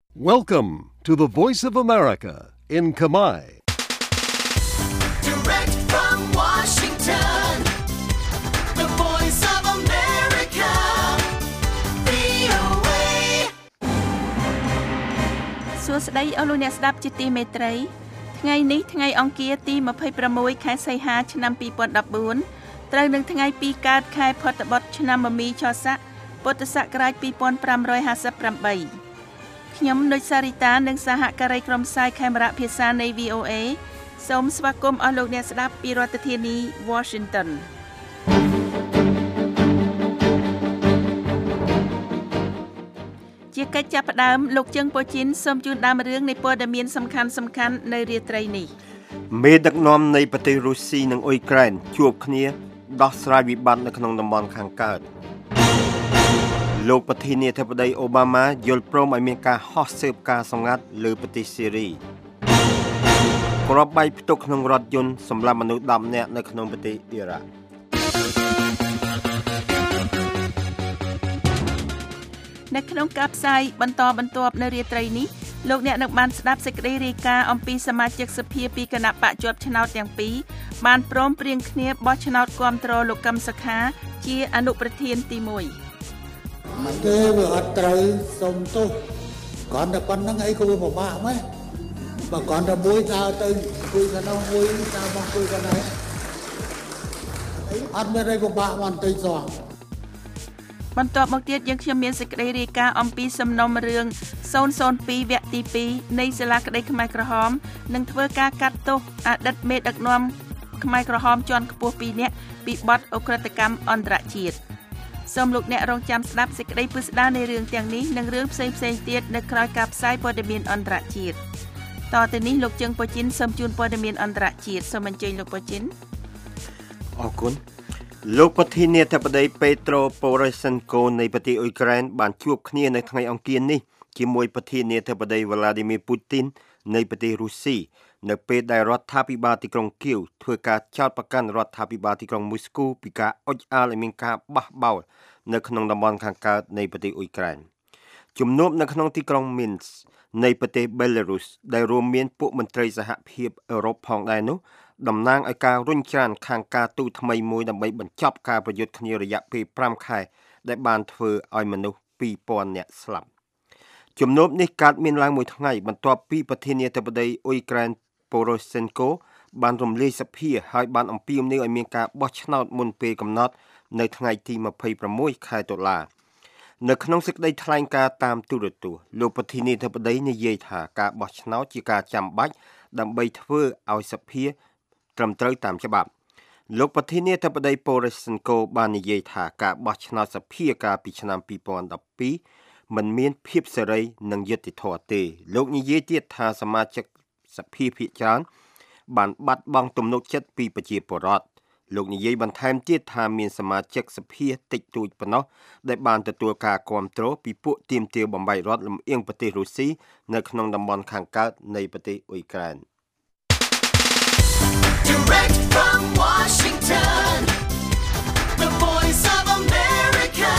Welcome to the Voice of America in Khmer. Direct from Washington, the Voice of America, VOA. សួស្តីអស់លោកអ្នកស្ដាប់ជាទីមេត្រីថ្ងៃនេះថ្ងៃអង្គារទី26ខែសីហាឆ្នាំ2014ត្រូវនឹងថ្ងៃ2កើតខែផុតបុត្រឆ្នាំមមីឆស័កពុទ្ធសករាជ2558ខ្ញុំនុចសារីតានិងសហការីក្រុមផ្សាយខេមរៈភាសានៃ VOA សូមស្វាគមន៍អស់លោកអ្នកស្ដាប់ពីរដ្ឋធានី Washington ជាកិច្ចចាប់ផ្ដើមលោកជើងប៉ូជីនសូមជូនដើមរឿងនៃព័ត៌មានសំខាន់ៗនៅរាត្រីនេះមេដឹកនាំនៃប្រទេសរុស្ស៊ីនិងអ៊ុយក្រែនជួបគ្នាដោះស្រាយវិបត្តិនៅក្នុងតំបន់ខាងកើតលោកប្រធានាធិបតីអូបាម៉ាយល់ព្រមឲ្យមានការហោះស៊ើបការណ៍សម្ងាត់លើប្រទេសសេរីគ្រាប់បែកផ្ទុកក្នុងរថយន្តសម្លាប់មនុស្ស10នាក់នៅក្នុងប្រទេសអ៊ីរ៉ាក់នៅក្នុងការផ្សាយបន្តបន្ទាប់នៅរាត្រីនេះលោកអ្នកនឹងបានស្ដាប់សេចក្តីរាយការណ៍អំពីសមាជិកសភាពីគណៈបកជាប់ឆ្នោតទាំងពីរបានព្រមព្រៀងគ្នាបោះឆ្នោតគាំទ្រលោកកឹមសុខាជាអនុប្រធានទី1 ទេវាអត់ត្រូវសុំទោសគ្រាន់តែប៉ុណ្្នឹងអីក៏វាពិបាកម៉េះបើគ្រាន់តែមួយដើរទៅគួយកណ្ដោះមួយដើរមកគួយកណ្ដោះអីអត់មានអីពិបាកបន្តិចសោះបន្ទាប់មកទៀតយើងខ្ញុំមានសេចក្តីរាយការណ៍អំពីសំណុំរឿង002វគ្គទី2នៃសាលាក្តីខ្មែរក្រហមនឹងធ្វើការកាត់ទោសអតីតមេដឹកនាំខ្មែរក្រហមជាន់ខ្ពស់2នាក់ពីបទឧក្រិដ្ឋកម្មអន្តរជាតិសូមលោកអ្នករងចាំស្ដាប់សេចក្តីពិស្ដារនៃរឿងទាំងនេះនិងរឿងផ្សេងៗទៀតនៅក្រោយការផ្សាយព័ត៌មានអន្តរជាតិតទៅនេះលោកជើងប៉ូជីនសូមជូនព័ត៌មានអន្តរជាតិសូមអញ្ជើញលោកប៉ូជីនអរគុណលោកប្រធានាធិបតីពេត្រូប៉ូរ៉េសិនកូនៃប្រទេសអ៊ុយក្រែនបានជួបគ្នានៅថ្ងៃអង្គារនេះជាមួយប្រធានាធិបតីវ្លាឌីមៀពូទីននៃប្រទេសរុស្ស៊ីនៅពេលដែលរដ្ឋាភិបាលទីក្រុងគៀវធ្វើការចោទប្រកាន់រដ្ឋាភិបាលទីក្រុងមូស្គូពីការអុជអាលឲ្យមានការបះបោរនៅក្នុងតំបន់ខាងកើតនៃប្រទេសអ៊ុយក្រែនជំនួបនៅក្នុងទីក្រុងមីនស្កនៃប្រទេសបេឡារុសដែលរួមមានពួកមន្ត្រីសហភាពអឺរ៉ុបផងដែរនោះតំណាងឲ្យការរុញច្រានខាងការទូតថ្មីមួយដើម្បីបញ្ចប់ការប្រយុទ្ធគ្នារយៈពេល5ខែដែលបានធ្វើឲ្យមនុស្ស 2000 នាក់ស្លាប់ជំនួបនេះកើតមានឡើងមួយថ្ងៃបន្ទាប់ពីប្រធានាធិបតីអ៊ុយក្រែនប៉ូរ៉ូសិនកូបានរំលាយសភាហើយបានអំពាវនាវឲ្យមានការបោះឆ្នោតមុនពេលកំណត់នៅថ្ងៃទី26ខែតុលានៅក្នុងសេចក្តីថ្លែងការណ៍តាមទូរទស្សន៍លោកប្រធានាធិបតីនិយាយថាការបោះឆ្នោតជាការចាំបាច់ដើម្បីធ្វើឲ្យសភាត្រឹមត្រូវតាមច្បាប់លោកប្រធានាធិបតីប៉ូរ៉េសិនកូបាននិយាយថាការបោះឆ្នោតសភាកាលពីឆ្នាំ2012មិនមានភាពសេរីនិងយុត្តិធម៌ទេលោកនិយាយទៀតថាសមាជិកសភាភាគច្រើនបានបាត់បង់ទំនុកចិត្តពីប្រជាពលរដ្ឋលោកនិយាយបន្ថែមទៀតថាមានសមាជិកសភាតិចតួចប៉ុណ្ណោះដែលបានទទួលការគាំទ្រពីពួកទាមទារបំបីរដ្ឋលំអៀងប្រទេសរុស្ស៊ីនៅក្នុងតំបន់ខាងកើតនៃប្រទេសអ៊ុយក្រែន Direct from Washington, the Voice of America,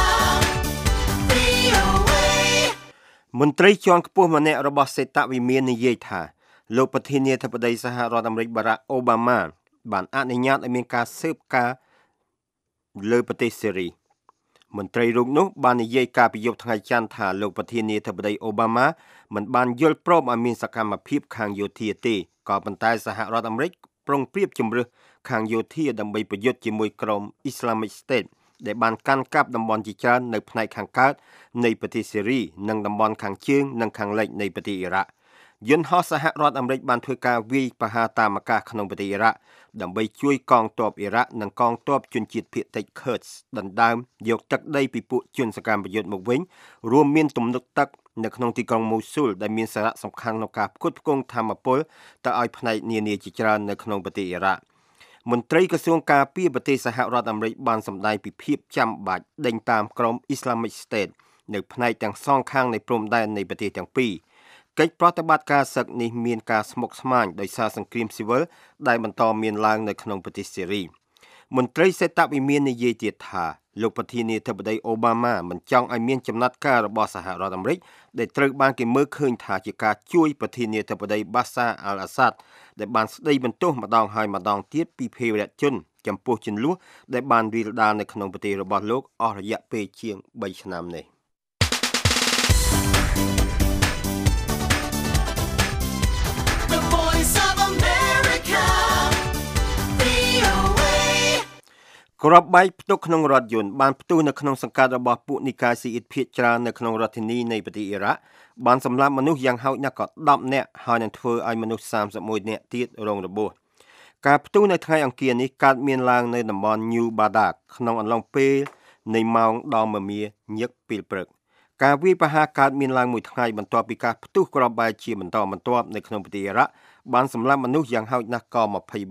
VOA. មន្ត្រីជាន់ខ្ពស់ម្នាក់របស់សេតវិមាននិយាយថាលោកប្រធានាធិបតីសហរដ្ឋអាមេរិកបារ៉ាក់អូបាម៉ាបានអនុញ្ញាតឲ្យមានការស៊ើបការណ៍លើប្រទេសសេរីមន្ត្រីរូបនោះបាននិយាយកាលពីយប់ថ្ងៃច័ន្ទថាលោកប្រធានាធិបតីអូបាម៉ាមិនបានយល់ព្រមឲ្យមានសកម្មភាពខាងយោធាទេក៏ប៉ុន្តែសហរដ្ឋអាមេរិកប្រុងប្រៀបជំរឿសខាងយោធាដើម្បីប្រយុទ្ធជាមួយក្រុម Islamic State ដែលបានកាន់កាប់តំបន់ជាច្រើននៅផ្នែកខាងកើតនៃប្រទេសសេរីនិងតំបន់ខាងជើងនិងខាងលិចនៃប្រទេសអ៊ីរ៉ាក់យន្តហោះសហរដ្ឋអាមេរិកបានធ្វើការវាយប្រហារតាមអាកាសក្នុងប្រទេសអ៊ីរ៉ាក់ដើម្បីជួយកងទ័ពអ៊ីរ៉ាក់និងកងទ័ពជនជាតិភាគតិច Kurds ដណ្ដើមយកទឹកដីពីពួកជនសកម្មប្រយុទ្ធមកវិញរួមមានទំនប់ទឹកនៅក្នុងទីក្រុងមូស៊ូលដែលមានសារៈសំខាន់ក្នុងការផ្គត់ផ្គង់ថាមពលទៅឲ្យផ្នែកនានាជាច្រើននៅក្នុងប្រទេសអ៊ីរ៉ាក់មន្ត្រីក្រសួងការពារប្រទេសសហរដ្ឋអាមេរិកបានសម្ដែងពីភាពចាំបាច់ដេញតាមក្រុម Islamic State នៅផ្នែកទាំងសងខាងនៃព្រំដែននៃប្រទេសទាំងពីរកិច្ចប្រតិបត្តិការសឹកនេះមានការស្មុគស្មាញដោយសារសង្គ្រាមស៊ីវិលដែលបន្តមានឡើងនៅក្នុងប្រទេសសេរីមន្ត្រីសេតវិមាននិយាយទៀតថាលោកប្រធានាធិបតីអូបាម៉ាមិនចង់ឲ្យមានចំណាត់ការរបស់សហរដ្ឋអាមេរិកដែលត្រូវបានគេមើលឃើញថាជាការជួយប្រធានាធិបតីបាសាអាល់អាសាដដែលបានស្ដីបន្ទោសម្ដងហើយម្ដងទៀតពីភេរវជនចំពោះជន្លោះដែលបានវាលដាលនៅក្នុងប្រទេសរបស់លោកអស់រយៈពេលជាង3ឆ្នាំនេះក្របបែកផ្ទុកក្នុងរថយន្តបានផ្ទុះនៅក្នុងសង្កាត់របស់ពួកនីកាយស៊ីអ៊ីតភាគច្រើននៅក្នុងរដ្ឋធានីនៃប្រទេសអ៊ីរ៉ាក់បានសម្លាប់មនុស្សយ៉ាងហោចណាស់ក៏10នាក់ហើយនឹងធ្វើឲ្យមនុស្ស31នាក់ទៀតរងរបួសការផ្ទុះនៅថ្ងៃអង្គារនេះកើតមានឡើងនៅតំបន់ New Badak ក្នុងអំឡុងពេលនៃម៉ោងដ៏មមាញឹកពេលព្រឹកការវាយប្រហារកើតមានឡើងមួយថ្ងៃបន្ទាប់ពីការផ្ទុះក្របបែកជាបន្តបន្ទាប់នៅក្នុងប្រទេសអ៊ីរ៉ាក់បានសម្លាប់មនុស្សយ៉ាងហោចណាស់ក៏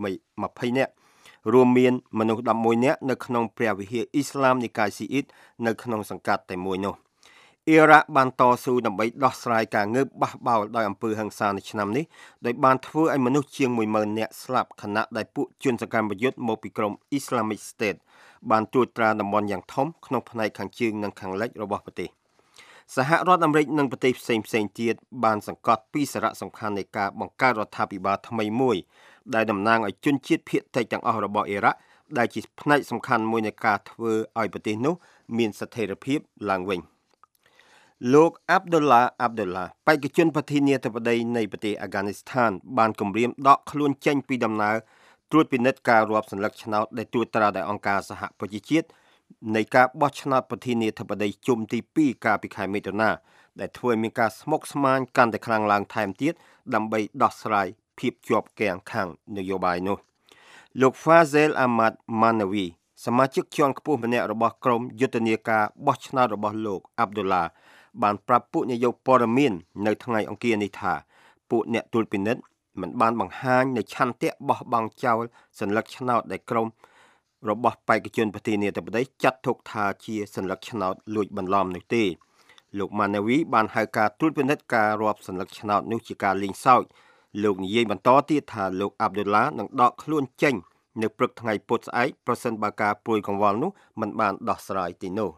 20នាក់រួមមានមនុស្ស11នាក់នៅក្នុងព្រះវិហារអ៊ីស្លាមនិកាយស៊ីអ៊ីតនៅក្នុងសង្កាត់តែមួយនោះអ៊ីរ៉ាក់បានតស៊ូដើម្បីដោះស្រាយការងើបបះបោរដោយអំពើហិង្សានៅឆ្នាំនេះដោយបានធ្វើឲ្យមនុស្សជាង 10,000 នាក់ស្លាប់ខណៈដែលពួកជនសកម្មយុទ្ធមកពីក្រុម Islamic State បានត្រួតត្រាតំបន់យ៉ាងធំក្នុងផ្នែកខាងជើងនិងខាងលិចរបស់ប្រទេសសហរដ្ឋអាមេរិកនិងប្រទេសផ្សេងៗទៀតបានសង្កត់ពីសារៈសំខាន់នៃការបង្កើតរដ្ឋាភិបាលថ្មីមួយដែលតំណាងឲ្យជនជាតិភាគតិចទាំងអស់របស់អ៊ីរ៉ាក់ដែលជាផ្នែកសំខាន់មួយនៃការធ្វើឲ្យប្រទេសនោះមានស្ថិរភាពឡើងវិញលោកអាប់ឌុលឡាបេក្ខជនប្រធានាធិបតីនៃប្រទេសអាហ្គានីស្ថានបានគម្រាមដកខ្លួនចេញពីដំណើរត្រួតពិនិត្យការរាប់សន្លឹកឆ្នោតដែលត្រួតត្រាដោយអង្គការសហប្រជាជាតិនៃការបោះឆ្នោតប្រធានាធិបតីជុំទី2កាលពីខែមិថុនាដែលធ្វើឲ្យមានការស្មុគស្មាញកាន់តែខ្លាំងឡើងថែមទៀតដើម្បីដោះស្រាយភាពជាប់គាំងខាងនយោបាយនោះលោក Fazel Ahmad Manawi សមាជិកជាន់ខ្ពស់ម្នាក់របស់ក្រុមយុទ្ធនាការបោះឆ្នោតរបស់លោកអាប់ឌុលឡាបានប្រាប់ពួកនាយកព័ត៌មាននៅថ្ងៃអង្គារនេះថាពួកអ្នកត្រួតពិនិត្យមិនបានបង្ហាញនៅឆន្ទៈបោះបង់ចោលសញ្ញាឆ្នោតដែលក្រុមរបស់បេក្ខជនប្រធានាធិបតីចាត់ទុកថាជាសញ្ញាឆ្នោតលួចបន្លំនោះទេលោកម៉ាណាវីបានហៅការត្រួតពិនិត្យការរាប់សញ្ញាឆ្នោតនោះជាការលេងសើចលោកនិយាយបន្តទៀតថាលោកអាប់ឌុលឡានឹងដកខ្លួនចេញនៅព្រឹកថ្ងៃពុធស្អែកប្រសិនបើការព្រួយកង្វល់នោះមិនបានដោះស្រាយទេនោះ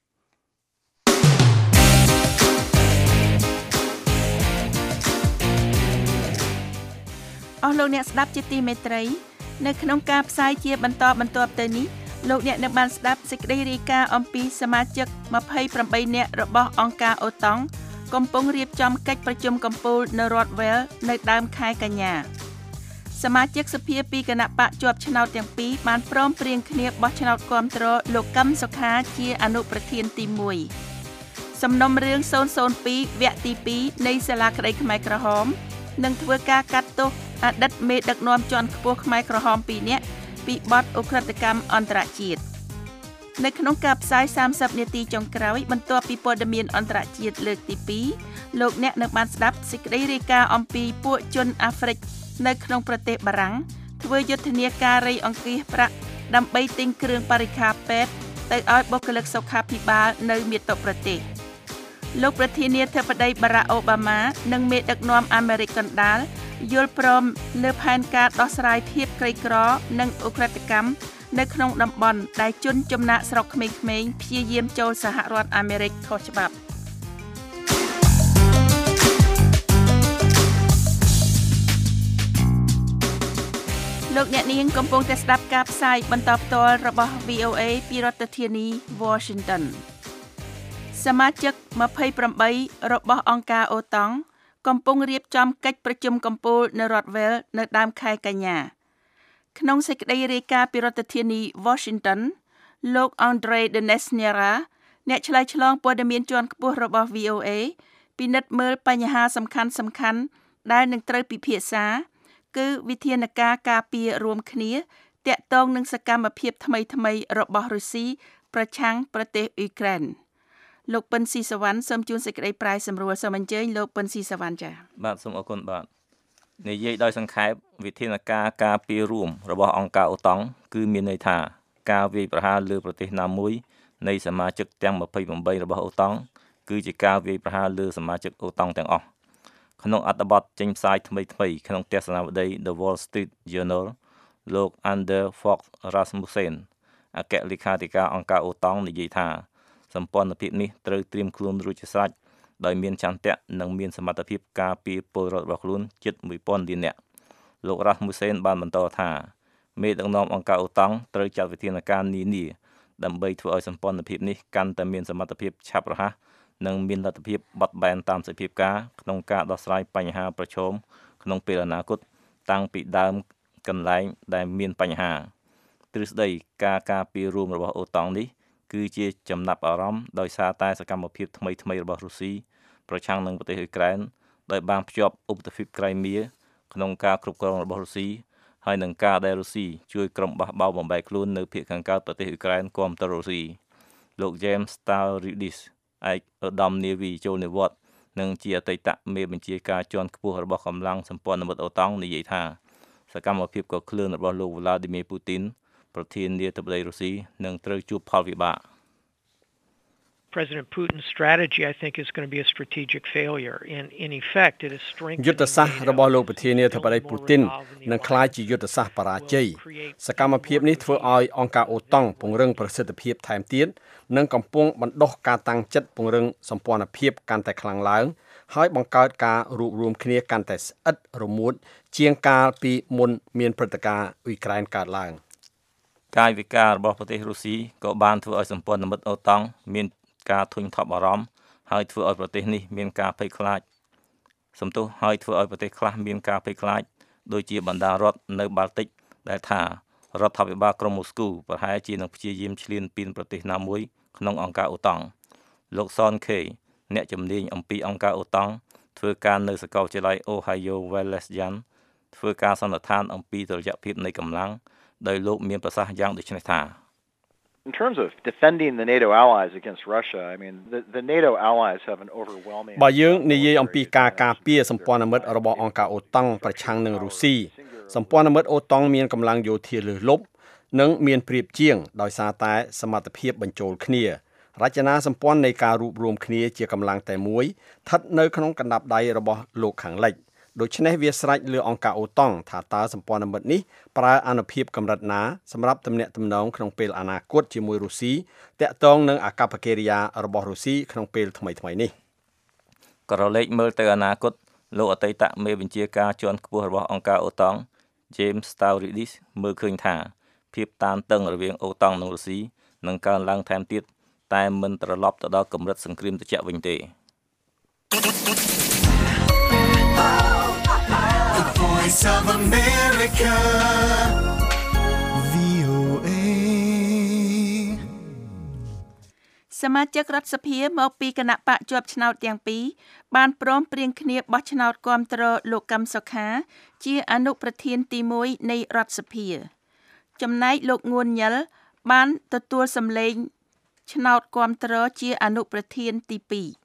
អស់លោកអ្នកស្ដាប់ជាទីមេត្រីនៅក្នុងការផ្សាយជាបន្តបន្ទាប់ទៅនេះលោកអ្នកនឹងបានស្ដាប់សេចក្តីរាយការណ៍អំពីសមាជិក28នាក់របស់អង្គការអូតង់កំពុងរៀបចំកិច្ចប្រជុំកំពូលនៅរដ្ឋ Wales នៅដើមខែកញ្ញាសមាជិកសភាពីគណៈបកជាប់ឆ្នោតទាំងពីរបានព្រមព្រៀងគ្នាបោះឆ្នោតគាំទ្រលោកកឹមសុខាជាអនុប្រធានទី1សំណុំរឿង002វគ្គទី2នៃសាលាក្តីខ្មែរក្រហមនឹងធ្វើការកាត់ទោសអតីតមេដឹកនាំជាន់ខ្ពស់ខ្មែរក្រហម2នាក់ពីបទឧក្រិដ្ឋកម្មអន្តរជាតិនៅក្នុងការផ្សាយ30នាទីចុងក្រោយបន្ទាប់ពីព័ត៌មានអន្តរជាតិលើកទី2លោកអ្នកនឹងបានស្ដាប់សេចក្តីរាយការណ៍អំពីពួកជនអាហ្វ្រិកនៅក្នុងប្រទេសបារាំងធ្វើយុទ្ធនាការរៃអង្គាសប្រាក់ដើម្បីទិញគ្រឿងបរិក្ខារពេទ្យទៅឲ្យបុគ្គលិកសុខាភិបាលនៅមាតុប្រទេសលោកប្រធានាធិបតីបារ៉ាក់អូបាម៉ានិងមេដឹកនាំអាមេរិកកណ្ដាលយល់ព្រមលើផែនការដោះស្រាយភាពក្រីក្រនិងឧក្រិដ្ឋកម្មនៅក្នុងតំបន់ដែលជនចំណាកស្រុកក្មេងៗព្យាយាមចូលសហរដ្ឋអាមេរិកខុសច្បាប់លោកអ្នកនាងកំពុងតែស្ដាប់ការផ្សាយបន្តផ្ទាល់របស់ VOA ពីរដ្ឋធានី Washington សមាជិក28របស់អង្គការអូតង់កំពុងរៀបចំកិច្ចប្រជុំកំពូលនៅរដ្ឋ Wales នៅដើមខែកញ្ញាក្នុងសេចក្តីរាយការណ៍ពីរដ្ឋធានី Washington លោក Andre de Nesnera អ្នកឆ្លើយឆ្លងព័ត៌មានជាន់ខ្ពស់របស់ VOA ពិនិត្យមើលបញ្ហាសំខាន់ៗដែលនឹងត្រូវពិភាក្សាគឺវិធានការការពាររួមគ្នាទាក់ទងនឹងសកម្មភាពថ្មីៗរបស់រុស្ស៊ីប្រឆាំងប្រទេសអ៊ុយក្រែនលោកពិនស៊ីសវណ្ណសូមជួនសេចក្តីប្រាយសម្រួលសូមអញ្ជើញលោកពិនស៊ីសវណ្ណចា៎បាទសូមអរគុណបាទនិយាយដោយសង្ខេបវិធានការការពាររួមរបស់អង្គការអូតង់គឺមានន័យថាការវាយប្រហារលើប្រទេសណាមួយនៃសមាជិកទាំង28របស់អូតង់គឺជាការវាយប្រហារលើសមាជិកអូតង់ទាំងអស់ក្នុងអត្ថបទចេញផ្សាយថ្មីៗក្នុងទស្សនាវដ្តី The Wall Street Journal លោក Ander Fox Rasmussen អគ្គលេខាធិការអង្គការអូតង់និយាយថាសម្ព័ន្ធភាពនេះត្រូវត្រៀមខ្លួនរួចជាស្រេចដោយមានចន្ទៈនិងមានសមត្ថភាពការពារពលរដ្ឋរបស់ខ្លួនជិត 1000 លាននាក់លោក Rasmussen បានបន្តថាមេដឹកនាំអង្គការអូតង់ត្រូវចាត់វិធានការនានាដើម្បីធ្វើឲ្យសម្ព័ន្ធភាពនេះកាន់តែមានសមត្ថភាពឆាប់រហ័សនិងមានលទ្ធភាពបត់បែនតាមសភាពការក្នុងការដោះស្រាយបញ្ហាប្រឈមក្នុងពេលអនាគតតាំងពីដើមកន្លែងដែលមានបញ្ហាទ្រឹស្ដីការពាររួមរបស់អូតង់នេះគឺជាចំណាប់អារម្មណ៍ដោយសារតែសកម្មភាពថ្មីៗរបស់រុស្ស៊ីប្រឆាំងនឹងប្រទេសអ៊ុយក្រែនដោយបានភ្ជាប់ឧបទ្វីបក្រៃមៀក្នុងការគ្រប់គ្រងរបស់រុស្ស៊ីហើយនឹងការដែលរុស្ស៊ីជួយក្រុមបះបោរបំបែកខ្លួននៅភាគខាងកើតប្រទេសអ៊ុយក្រែនគាំទ្ររុស្ស៊ីលោក James Stavridis ឯកឧត្តមនាវីចូលនិវត្តន៍និងជាអតីតមេបញ្ជាការជាន់ខ្ពស់របស់កម្លាំងសម្ព័ន្ធមិត្តអូតង់និយាយថាសកម្មភាពកក្លឿនរបស់លោក Vladimir Putin ប្រធានាធិបតីរុស្ស៊ីនឹងត្រូវជួបផលវិបាក President Putin's strategy, I think, is going to be a strategic failure. In effect, it is strengthening យុទ្ធសាស្ត្ររបស់លោកប្រធានាធិបតីពូទីននឹងក្លាយជាយុទ្ធសាស្ត្របរាជ័យសកម្មភាពនេះធ្វើឲ្យអង្គការអូតង់ពង្រឹងប្រសិទ្ធភាពថែមទៀតនិងកំពុងបណ្ដុះការតាំងចិត្តពង្រឹងសម្ព័ន្ធភាពកាន់តែខ្លាំងឡើងហើយបង្កើតការរួបរวมគ្នាកាន់តែស្អិតរមួតជាងកាលពីមុនមានព្រឹត្តិការណ៍អ៊ុយក្រែនកើតឡើងកាយវិការរបស់ប្រទេសរុស្ស៊ីក៏បានធ្វើឲ្យសម្ព័ន្ធមិត្តអូតង់មានការធុញថប់អារម្មណ៍ហើយធ្វើឲ្យប្រទេសនេះមានការភ័យខ្លាចហើយធ្វើឲ្យប្រទេសខ្លះមានការភ័យខ្លាចដូចជាបណ្ដារដ្ឋនៅបាល់ទិកដែលថារដ្ឋាភិបាលក្រុងមូស្គូប្រហែលជានឹងព្យាយាមឈ្លានពានប្រទេសណាមួយក្នុងអង្គការអូតង់លោក Son K អ្នកជំនាញអំពីអង្គការអូតង់ធ្វើការនៅសាកលវិទ្យាល័យ Ohio Wesleyan ធ្វើការសន្និដ្ឋានអំពីតុល្យភាពនៃកម្លាំងដោយលោកមានប្រសាសន៍យ៉ាងដូចនេះថា In terms of defending the NATO allies against Russia, I mean, the NATO allies have an overwhelming បើយើងនិយាយអំពីការការពារសម្ព័ន្ធមិត្តរបស់អង្គការអូតង់ប្រឆាំងនឹងរុស្ស៊ីសម្ព័ន្ធមិត្តអូតង់មានកម្លាំងយោធាលើសលប់និងមានប្រៀបជាងដោយសារតែសមត្ថភាពបញ្ចូលគ្នារចនាសម្ព័ន្ធនៃការរួបរวมគ្នាជាកម្លាំងតែមួយស្ថិតនៅក្នុងកណ្ដាប់ដៃរបស់លោកខាងលិចដូច្នេះវាស្រេចលើអង្គការអូតង់ថាតើសម្ព័ន្ធមិត្តនេះប្រើអានុភាពកម្រិតណាសម្រាប់ទំនាក់ទំនងក្នុងពេលអនាគតជាមួយរុស្ស៊ីតាក់ទងនឹងអាកប្បកិរិយារបស់រុស្ស៊ីក្នុងពេលថ្មីៗនេះក្រឡេកមើលទៅអនាគតលោកអតីតមេបញ្ជាការជាន់ខ្ពស់របស់អង្គការអូតង់ James Stavridis មើលឃើញថាភាពតានតឹងរវាងអូតង់និងរុស្ស៊ីនឹងកើនឡើងថែមទៀតតែមិនត្រឡប់ទៅដល់កម្រិតសង្គ្រាមត្រជាក់វិញទេ The Voice of America, VOA. សមាជិករដ្ឋសភាមកពីគណៈបកជាប់ឆ្នោតទាំងពីរបានព្រមព្រៀងគ្នាបោះឆ្នោតគាំទ្រលោកកឹមសុខាជាអនុប្រធានទី1នៃរដ្ឋសភាចំណែកលោកងួនញ៉ិលបានទទួលសម្លេងឆ្នោតគាំទ្រជាអនុប្រធានទី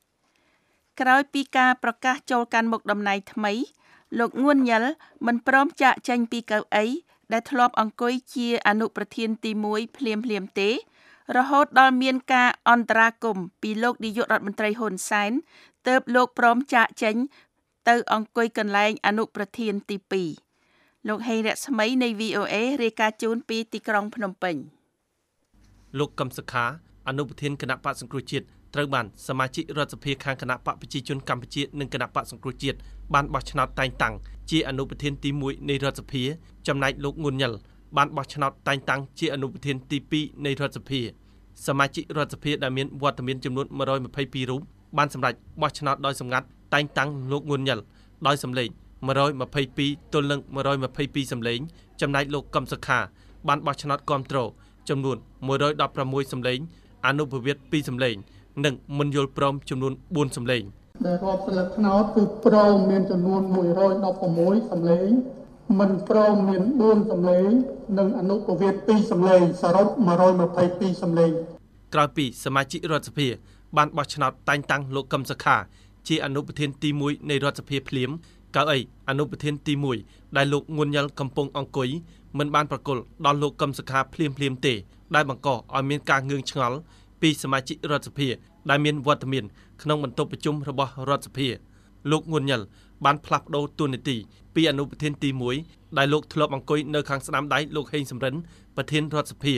2ក្រោយពីការប្រកាសចូលកាន់មុខតំណែងថ្មីលោកងួនញ៉ិលមិនព្រមចាកចេញពីកៅអីដែលធ្លាប់អង្គុយជាអនុប្រធានទី1ភ្លាមទេរហូតដល់មានការអន្តរាគមន៍ពីលោកនាយករដ្ឋមន្ត្រីហ៊ុនសែនទើបលោកព្រមចាកចេញទៅអង្គុយកន្លែងអនុប្រធានទី2លោកហេងរស្មីនៃ VOA រាយការណ៍ជូនពីទីក្រុងភ្នំពេញលោកកឹមសុខាអនុប្រធានគណៈបកសង្គ្រោះជាតិត្រូវបានសមាជិករដ្ឋសភាខាងគណៈបកប្រជាជនកម្ពុជានិងគណៈបកសង្គ្រោះជាតិបានបោះឆ្នោតតែងតាំងជាអនុប្រធានទី1នៃរដ្ឋសភាចំណែកលោកងួនញ៉ិលបានបោះឆ្នោតតែងតាំងជាអនុប្រធានទី2នៃរដ្ឋសភាសមាជិករដ្ឋសភាដែលមានវត្តមានចំនួន122រូបបានសម្រេចបោះឆ្នោតដោយសម្ងាត់តែងតាំងលោកងួនញ៉ិលដោយសម្លេង122ទល់នឹង122សម្លេងចំណែកលោកកឹមសុខាបានបោះឆ្នោតគាំទ្រចំនួន116សម្លេងអនុប្រវត្តិ2សម្លេងនិងមិនយល់ព្រមចំនួន4សម្លេងដែលរាប់ស្លឹកឆ្នោតគឺព្រមមានចំនួន116សម្លេងមិនព្រមមាន4សម្លេងនិងអនុប្រវត្តិ2សម្លេងសរុប122សម្លេងក្រោយពីសមាជិករដ្ឋសភាបានបោះឆ្នោតតែងតាំងលោកកឹមសុខាជាអនុប្រធានទី1នៃរដ្ឋសភាភ្លាមកៅអីអនុប្រធានទី1ដែលលោកងួនញ៉ិលកំពុងអង្គុយមិនបានប្រគល់ដល់លោកកឹមសុខាភ្លាមទេដែលបង្កឲ្យមានការងឿងឆ្ងល់ពីសមាជិករដ្ឋសភាដែលមានវត្តមានក្នុងបន្ទប់ប្រជុំរបស់រដ្ឋសភាលោកងួនញ៉ិលបានផ្លាស់ប្ដូរតួនាទីពីអនុប្រធានទី1ដែលលោកធ្លាប់អង្គុយនៅខាងស្ដាំដៃលោកហេងសំរិនប្រធានរដ្ឋសភា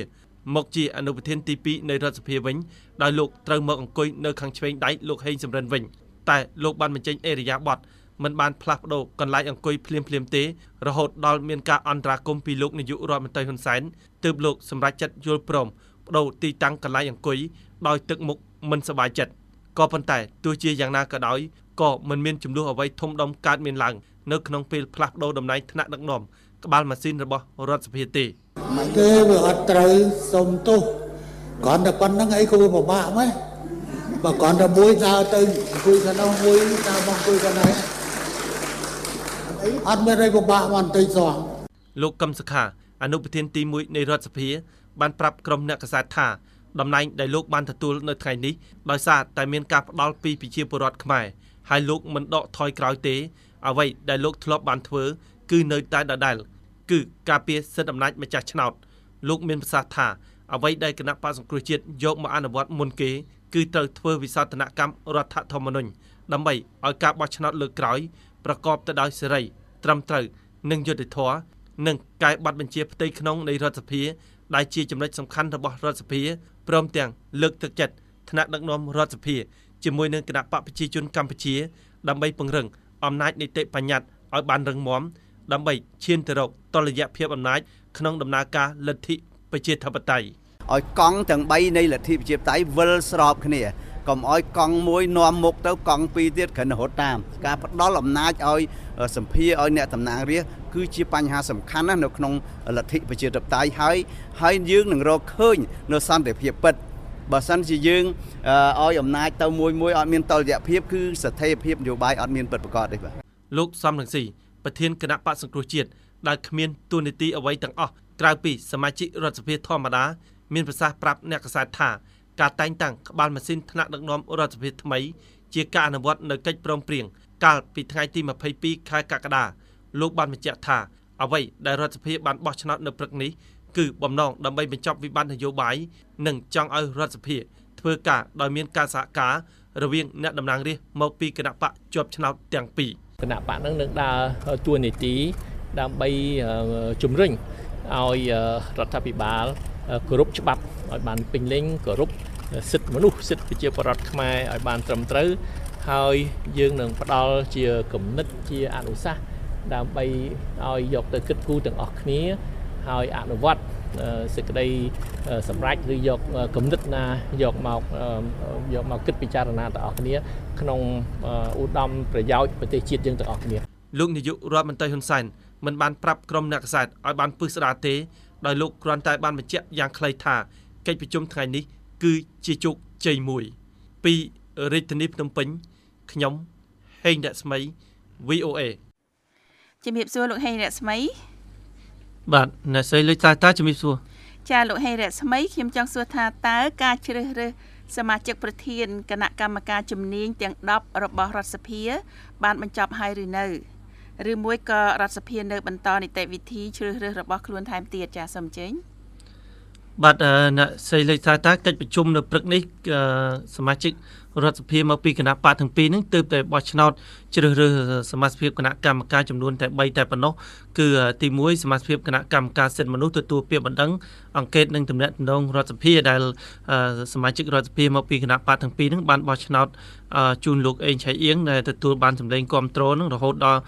មកជាអនុប្រធានទី2នៃរដ្ឋសភាវិញដោយលោកត្រូវមកអង្គុយនៅខាងឆ្វេងដៃលោកហេងសំរិនវិញតែលោកបានបញ្ចេញអេរយាប័តមិនបានផ្លាស់ប្ដូរកន្លែងអង្គុយភ្លាមទេរហូតដល់មានការអន្តរាគមន៍ពីលោកនាយករដ្ឋមន្ត្រីហ៊ុនសែនទើបលោកសម្រេចចិត្តយល់ព្រមបដូរទីតាំងកន្លែងអង្គុយដោយទឹកមុខមិនសប្បាយចិត្តក៏ប៉ុន្តែទោះជាយ៉ាងណាក៏ដោយក៏មិនមានចំនួនអ្វីធំដុំកើតមានឡើងនៅក្នុងពេលផ្លាស់ប្ដូរតំណែងថ្នាក់ដឹកនាំក្បាលម៉ាស៊ីនរបស់រដ្ឋសភាទេមិនទេវាអត់ត្រូវសុំទោសគ្រាន់តែប៉ុណ្្នឹងអីក៏វាពិបាកម៉េចបើគ្រាន់តែមួយដើរទៅអង្គុយខាងនោះមួយដើរមកអង្គុយខាងនេះអត់មានអីពិបាកបន្តិចសោះលោកកឹមសុខាអនុប្រធានទី1នៃរដ្ឋសភាបានប្រាប់ក្រុមអ្នកកាសែតថាតំណែងដែលលោកបានទទួលនៅថ្ងៃនេះដោយសារតែមានការផ្ដាល់ពីប្រជាពលរដ្ឋខ្មែរហើយលោកមិនដកថយក្រោយទេអ្វីដែលលោកធ្លាប់បានធ្វើគឺនៅតែដដែលគឺការពារសិទ្ធិអំណាចម្ចាស់ឆ្នោតលោកមានប្រសាសន៍ថាអ្វីដែលគណៈបក្សសង្គ្រោះជាតិយកមកអនុវត្តមុនគេគឺត្រូវធ្វើវិសោធនកម្មរដ្ឋធម្មនុញ្ញដើម្បីឲ្យការបោះឆ្នោតលើកក្រោយប្រកបទៅដោយសេរីត្រឹមត្រូវនិងយុត្តិធម៌និងកែប័ណ្ណបញ្ជាផ្ទៃក្នុងនៃរដ្ឋសភាដែលជាចំណុចសំខាន់របស់រដ្ឋសភាព្រមទាំងលើកទឹកចិត្តថ្នាក់ដឹកនាំរដ្ឋសភាជាមួយនឹងគណៈបកប្រជាជនកម្ពុជាដើម្បីពង្រឹងអំណាចនីតិបញ្ញត្តិឲ្យបានរឹងមាំដើម្បីឈានទៅរកតុល្យភាពអំណាចក្នុងដំណើរការលទ្ធិប្រជាធិបតេយ្យឲ្យកង់ទាំង3នៃលទ្ធិប្រជាធិបតេយ្យវិលស្របគ្នាកុំឲ្យកង់មួយនាំមុខទៅកង់2ទៀតគ្រាន់តែរត់តាមការផ្ដល់អំណាចឲ្យសម្ភារឲ្យអ្នកតំណាងរាស្ត្រគឺជាបញ្ហាសំខាន់ណាស់នៅក្នុងលទ្ធិប្រជាធិបតេយ្យហើយយើងនឹងរកឃើញនៅសន្តិភាពពិតបើសិនជាយើងឲ្យអំណាចទៅមួយអត់មានតុល្យភាពគឺស្ថិរភាពនយោបាយអត់មានពិតប្រាកដទេបាទលោកសំរងស៊ីប្រធានគណៈបក្សសង្គ្រោះជាតិដែលគ្មានទួនាទីអ្វីទាំងអស់ក្រៅពីសមាជិករដ្ឋសភាធម្មតាមានប្រសាសន៍ប្រាប់អ្នកកាសែតថាការតែងតាំងក្បាលម៉ាស៊ីនថ្នាក់ដឹកនាំរដ្ឋសភាថ្មីជាការអនុវត្តនៅកិច្ចព្រមព្រៀងកាលពីថ្ងៃទី22ខែកក្កដាលោកបានបញ្ជាក់ថាអ្វីដែលរដ្ឋសភាបានបោះឆ្នោតនៅព្រឹកនេះគឺបំណងដើម្បីបញ្ចប់វិបត្តិនយោបាយនិងចង់ឲ្យរដ្ឋសភាធ្វើការដោយមានការសហការរវាងអ្នកតំណាងរាស្ត្រមកពីគណៈបកជាប់ឆ្នោតទាំងពីរគណៈបកនឹងដើរតួនាទីដើម្បីជំរុញឲ្យរដ្ឋាភិបាលគោរពច្បាប់ឲ្យបានពេញលេញគោរពសិទ្ធិមនុស្សសិទ្ធិប្រជាពលរដ្ឋខ្មែរឲ្យបានត្រឹមត្រូវហើយយើងនឹងផ្ដល់ជាគំនិតជាអនុសាសន៍ដើម្បីឲ្យយកទៅគិតគូរទាំងអស់គ្នាហើយអនុវត្តសេចក្តីសម្រេចឬយកគំនិតណាយកមកគិតពិចារណាទាំងអស់គ្នាក្នុងឧត្តមប្រយោជន៍ប្រទេសជាតិយើងទាំងអស់គ្នាលោកនាយករដ្ឋមន្ត្រីហ៊ុនសែនមិនបានប្រាប់ក្រុមអ្នកកាសែតឲ្យបានពឹស្ដារទេដោយលោកគ្រាន់តែបានបញ្ជាក់យ៉ាងខ្លីថាកិច្ចប្រជុំថ្ងៃនេះគឺជាជោគជ័យមួយពីរាជធានីភ្នំពេញខ្ញុំហេងរស្មី VOA ជំរាបសួរលោកហេងរស្មីបាទអ្នកស្រីលេខតាជំរាបសួរចាលោកហេងរស្មីខ្ញុំចង់សួរថាតើការជ្រើសរើសសមាជិកប្រធានគណៈកម្មការជំនាញទាំង10របស់រដ្ឋសភាបានបញ្ចប់ហើយឬនៅឬមួយក៏រដ្ឋសភានៅបន្តនីតិវិធីជ្រើសរើសរបស់ខ្លួនថែមទៀតចាសូមអញ្ជើញបាទអ្នកស្រីលេខតាកិច្ចប្រជុំនៅព្រឹកនេះសមាជិករដ្ឋសភាមកពីគណៈបកទាំងពីរហ្នឹងទើបតែបោះឆ្នោតជ្រើសរើសសមាជិកគណៈកម្មការចំនួនតែ3តែប៉ុណ្ណោះគឺទី1សមាជិកគណៈកម្មការសិទ្ធិមនុស្សទទួលពាក្យបណ្ដឹងអង្កេតនិងទំនាក់ទំនងរដ្ឋសភាដែលសមាជិករដ្ឋសភាមកពីគណៈបកទាំងពីរហ្នឹងបានបោះឆ្នោតជូនលោកអេងឆៃអៀងដែលទទួលបានសម្លេងគាំទ្រហ្នឹងរហូតដល់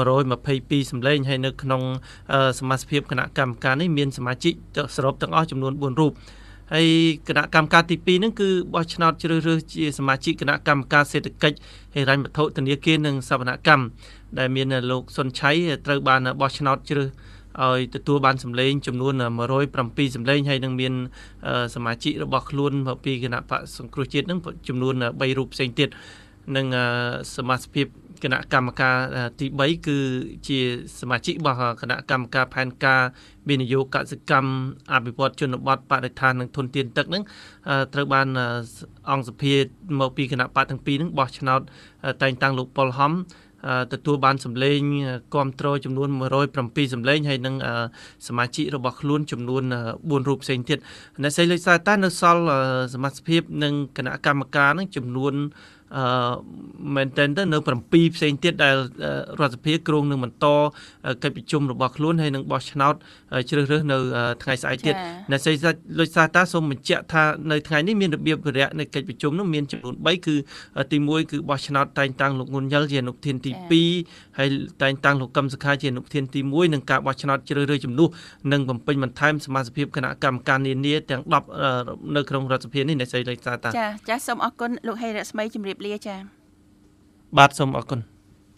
122សម្លេងហើយនៅក្នុងសមាជិកគណៈកម្មការនេះមានសមាជិកសរុបទាំងអស់ចំនួន4រូបហើយគណៈកម្មការទី2ហ្នឹងគឺបោះឆ្នោតជ្រើសរើសជាសមាជិកគណៈកម្មការសេដ្ឋកិច្ចហិរញ្ញវត្ថុធនាគារនិងសវនកម្មដែលមានលោកសុនឆៃត្រូវបានបោះឆ្នោតជ្រើសឲ្យទទួលបានសម្លេងចំនួន107សម្លេងហើយនឹងមានសមាជិករបស់ខ្លួនមកពីគណៈបក្សសង្គ្រោះជាតិហ្នឹងចំនួន3រូបផ្សេងទៀតនិងសមាជិកគណៈកម្មការទី3គឺជាសមាជិករបស់គណៈកម្មការផែនការវិនិយោគកសិកម្មអភិវឌ្ឍជនបទបរិស្ថាននិងធនធានទឹកហ្នឹងត្រូវបានអង្គសភាមកពីគណៈបកទាំងពីរហ្នឹងបោះឆ្នោតតែងតាំងលោកប៉ុលហំទទួលបានសម្លេងគាំទ្រចំនួន107សម្លេងហើយនឹងសមាជិករបស់ខ្លួនចំនួន4រូបផ្សេងទៀតអ្នកស្រីលេខសារតានៅសល់សមាជិកនិងគណៈកម្មការហ្នឹងចំនួនមែនតើនៅ7ផ្សេងទៀតដែលរដ្ឋសភាគ្រោងនឹងបន្តកិច្ចប្រជុំរបស់ខ្លួនហើយនឹងបោះឆ្នោតជ្រើសរើសនៅថ្ងៃស្អែកទៀតអ្នកស្រីលោកសាតាសូមបញ្ជាក់ថានៅថ្ងៃនេះមានរបៀបវិរៈនៃកិច្ចប្រជុំនោះមានចំនួន3គឺទី1គឺបោះឆ្នោតតែងតាំងលោកងុនយលជាអនុប្រធានទី2ហើយតែងតាំងលោកកឹមសុខាជាអនុប្រធានទី1និងការបោះឆ្នោតជ្រើសរើសជំនួសនិងបំពេញបន្ថែមសមាជិកគណៈកម្មការនានាទាំង10នៅក្នុងរដ្ឋសភានេះអ្នកស្រីលោកសាតាចាសូមអរគុណលោកហេរស្មីជំរាបលាចាបាទសូមអរគុណ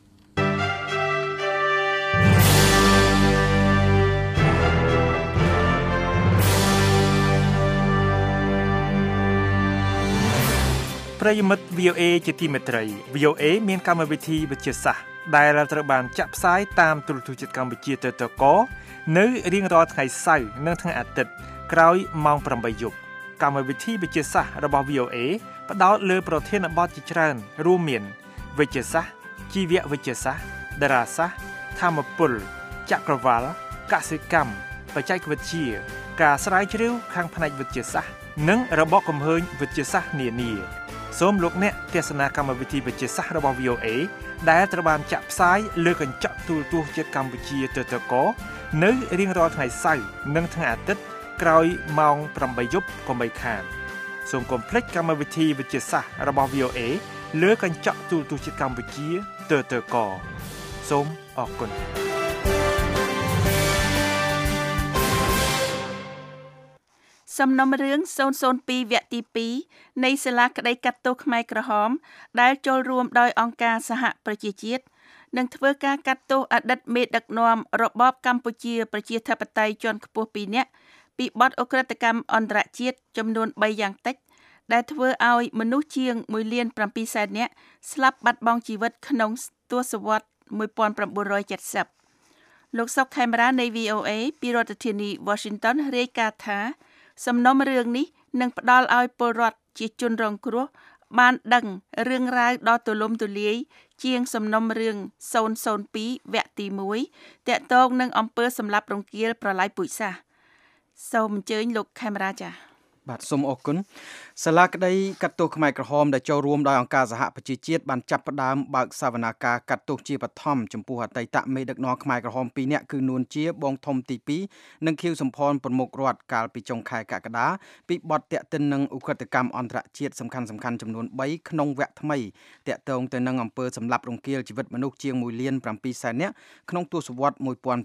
ប្រិយមិត្ត VOA ជាទីមេត្រី VOA មានកម្មវិធីវិទ្យាសាស្ត្រដែលត្រូវបានចាក់ផ្សាយតាមទូរទស្សន៍ជាតិកម្ពុជាទៅតកនៅរៀងរាល់ថ្ងៃសៅរ៍និងថ្ងៃអាទិត្យក្រោយម៉ោង 8 យប់កម្មវិធីវិទ្យាសាស្ត្ររបស់ VOA ផ្ដោតលើប្រធានបទជាច្រើនរួមមានវិទ្យាសាស្ត្រជីវវិទ្យាសាស្ត្រតារាសាស្ត្រធម្មពលចក្រវាលកសិកម្មបច្ចេកវិទ្យាការស្រាវជ្រាវខាងផ្នែកវិទ្យាសាស្ត្រនិងរបបកំហើញវិទ្យាសាស្ត្រនានាសូមលោកអ្នកទស្សនាកម្មវិធីវិទ្យាសាស្ត្ររបស់ VOA ដែលត្រូវបានចាក់ផ្សាយលើកញ្ចក់ទូរទស្សន៍ជាតិកម្ពុជាទៅតកនៅរៀងរាល់ថ្ងៃសៅរ៍និងថ្ងៃអាទិត្យក្រោយម៉ោង 8 យប់កុំបីខានសូមកុំភ្លេចកម្មវិធីវិទ្យាសាស្ត្ររបស់ VOA លើកញ្ចក់ទូរទស្សន៍ជាតិកម្ពុជាទៅតកសូមអរគុណសំណុំរឿង002វគ្គទី2នៃសាលាក្តីកាត់ទោសខ្មែរក្រហមដែលចូលរួមដោយអង្គការសហប្រជាជាតិនឹងធ្វើការកាត់ទោសអតីតមេដឹកនាំរបបកម្ពុជាប្រជាធិបតេយ្យជាន់ខ្ពស់2នាក់ពីបទឧក្រិដ្ឋកម្មអន្តរជាតិចំនួន3យ៉ាងតិចដែលធ្វើឲ្យមនុស្សជាង1,700,000 នាក់ស្លាប់បាត់បង់ជីវិតក្នុងទសវត្សរ៍1970លោកសុកខេមរានៃ VOA ពីរដ្ឋធានី Washington រាយការណ៍ថាសំណុំរឿងនេះនឹងផ្ដល់ឲ្យពលរដ្ឋជាជនរងគ្រោះបានដឹងរឿងរ៉ាវដ៏ទូលំទូលាយជាងសំណុំរឿង002វគ្គទី1តាក់ទងនឹងអំពើសម្លាប់រង្គាលប្រល័យពូជសាសន៍សូមអញ្ជើញលោកខេមរាចាបាទសូមអរគុណសាលាក្តីកាត់ទោសខ្មែរក្រហមដែលចូលរួមដោយអង្គការសហប្រជាជាតិបានចាប់ផ្ដើមបើកសវនាការកាត់ទោសជាបឋមចំពោះអតីតមេដឹកនាំខ្មែរក្រហម2នាក់គឺនួនជាបងធំទី2និងខៀវសំផនប្រមុខរដ្ឋកាលពីចុងខែកក្កដាពីបទតាក់ទិននឹងឧក្រិដ្ឋកម្មអន្តរជាតិសំខាន់ៗចំនួន3ក្នុងវគ្គថ្មីតាក់ទងទៅនឹងអំពើសម្លាប់រង្គាលជីវិតមនុស្សជាង1,700,000 នាក់ក្នុងទសវត្សរ៍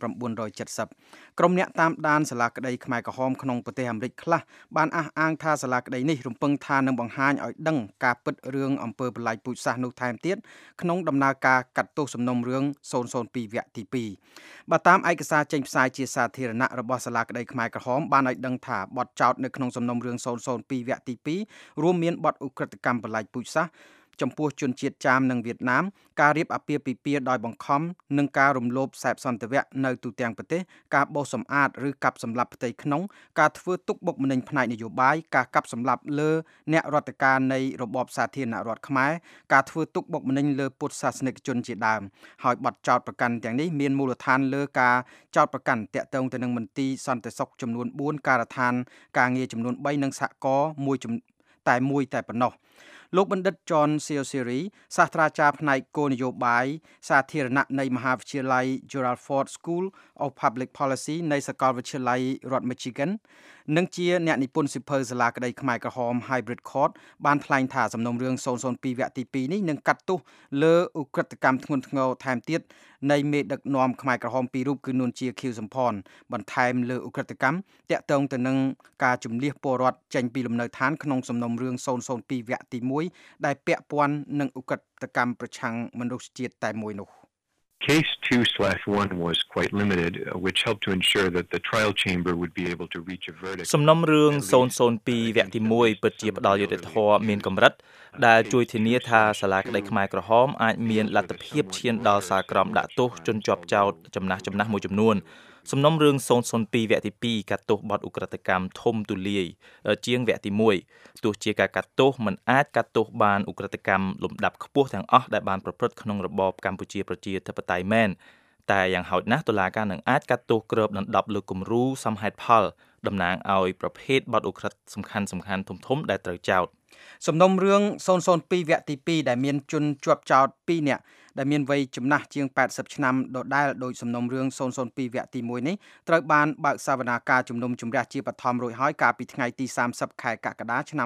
1970ក្រុមអ្នកតាមដានសាលាក្តីខ្មែរក្រហមក្នុងប្រទេសអាមេរិកខ្លះបានអះអាងថាសាលាក្តីនេះរំពឹងថានឹងបង្ហាញឲ្យដឹងការពិតរឿងអំពើប្រល័យពូជសាសន៍នោះថែមទៀតក្នុងដំណើរការកាត់ទោសសំណុំរឿង002វគ្គទី2បើតាមឯកសារចេញផ្សាយជាសាធារណៈរបស់សាលាក្តីខ្មែរក្រហមបានឲ្យដឹងថាបទចោទនៅក្នុងសំណុំរឿង002វគ្គទី2រួមមានបទឧក្រិដ្ឋកម្មប្រល័យពូជសាសន៍ចំពោះជនជាតិចាមនិងវៀតណាមការរៀបអាពាហ៍ពិពាហ៍ដោយបង្ខំនិងការរំលោភសេពសន្តិវៈនៅទូទាំងប្រទេសការបោសសម្អាតឬកាប់សម្លាប់ផ្ទៃក្នុងការធ្វើទុកបុកម្នេញផ្នែកនយោបាយការកាប់សម្លាប់លើអ្នករដ្ឋការនៃរបបសាធារណរដ្ឋខ្មែរការធ្វើទុកបុកម្នេញលើពុទ្ធសាសនិកជនជាដើមហើយបទចោទប្រកាន់ទាំងនេះមានមូលដ្ឋានលើការចោទប្រកាន់តាក់ទងទៅនឹងមន្ទីរសន្តិសុខចំនួន4ការដ្ឋានការងារចំនួន3និងសហករណ៍មួយតែប៉ុណ្ណោះលោកបណ្ឌិត John Seosiri សាស្ត្រាចារ្យផ្នែកគោលនយោបាយសាធារណៈនៃមហាវិទ្យាល័យ Gerald Ford School of Public Policy នៃសាកលវិទ្យាល័យរដ្ឋ Michigan និងជាអ្នកនិពន្ធសៀវភៅសាលាក្តីខ្មែរក្រហម Hybrid Court បានថ្លែងថាសំណុំរឿង002វគ្គទី2នេះនឹងកាត់ទោសលើឧក្រិដ្ឋកម្មធ្ងន់ធ្ងរថែមទៀតនៃមេដឹកនាំខ្មែរក្រហម2រូបគឺនួនជាខៀវសំផនបន្ថែមលើឧក្រិដ្ឋកម្មតាក់ទងទៅនឹងការជំនះពលរដ្ឋចេញពីលំនៅឋានក្នុងសំណុំរឿង002វគ្គទី1ដែលពាក់ព័ន្ធនឹងឧក្រិដ្ឋកម្មប្រឆាំងមនុស្សជាតិតែមួយនោះ Case 2/1 was quite limited, which helped to ensure that the trial chamber would be able to reach a verdict. សំណុំរឿង002វគ្គទី1ពិតជាផ្ដល់យុត្តិធម៌មានកម្រិតដែលជួយធានាថាសាលាក្តីខ្មែរក្រហមអាចមានលទ្ធភាពឈានដល់សាលក្រមដាក់ទោសជនជាប់ចោទចំណាស់មួយចំនួនសំណុំរឿង002វគ្គទី2កាត់ទោសបទឧក្រិដ្ឋកម្មធំទូលាយជាងវគ្គទី1ទោះជាការកាត់ទោសមិនអាចកាត់ទោសបានឧក្រិដ្ឋកម្មលំដាប់ខ្ពស់ទាំងអស់ដែលបានប្រព្រឹត្តក្នុងរបបកម្ពុជាប្រជាធិបតេយ្យមែនតែយ៉ាងហោចណាស់តុលាការនឹងអាចកាត់ទោសគ្របដណ្ដប់លើគំរូសមហេតុផលតំណាងឲ្យប្រភេទបទឧក្រិដ្ឋសំខាន់ធំដែលត្រូវចោទសំណុំរឿង002វគ្គទី2ដែលមានជនជាប់ចោទ2នាក់ដែលមានវ័យចំណាស់ជាង80ឆ្នាំដដែលដោយសំណុំរឿង002វគ្គទី1នេះត្រូវបានបើកសវនាការជំនុំជម្រះជាបឋមរួចហើយកាលពីថ្ងៃទី30ខែកក្កដាឆ្នាំ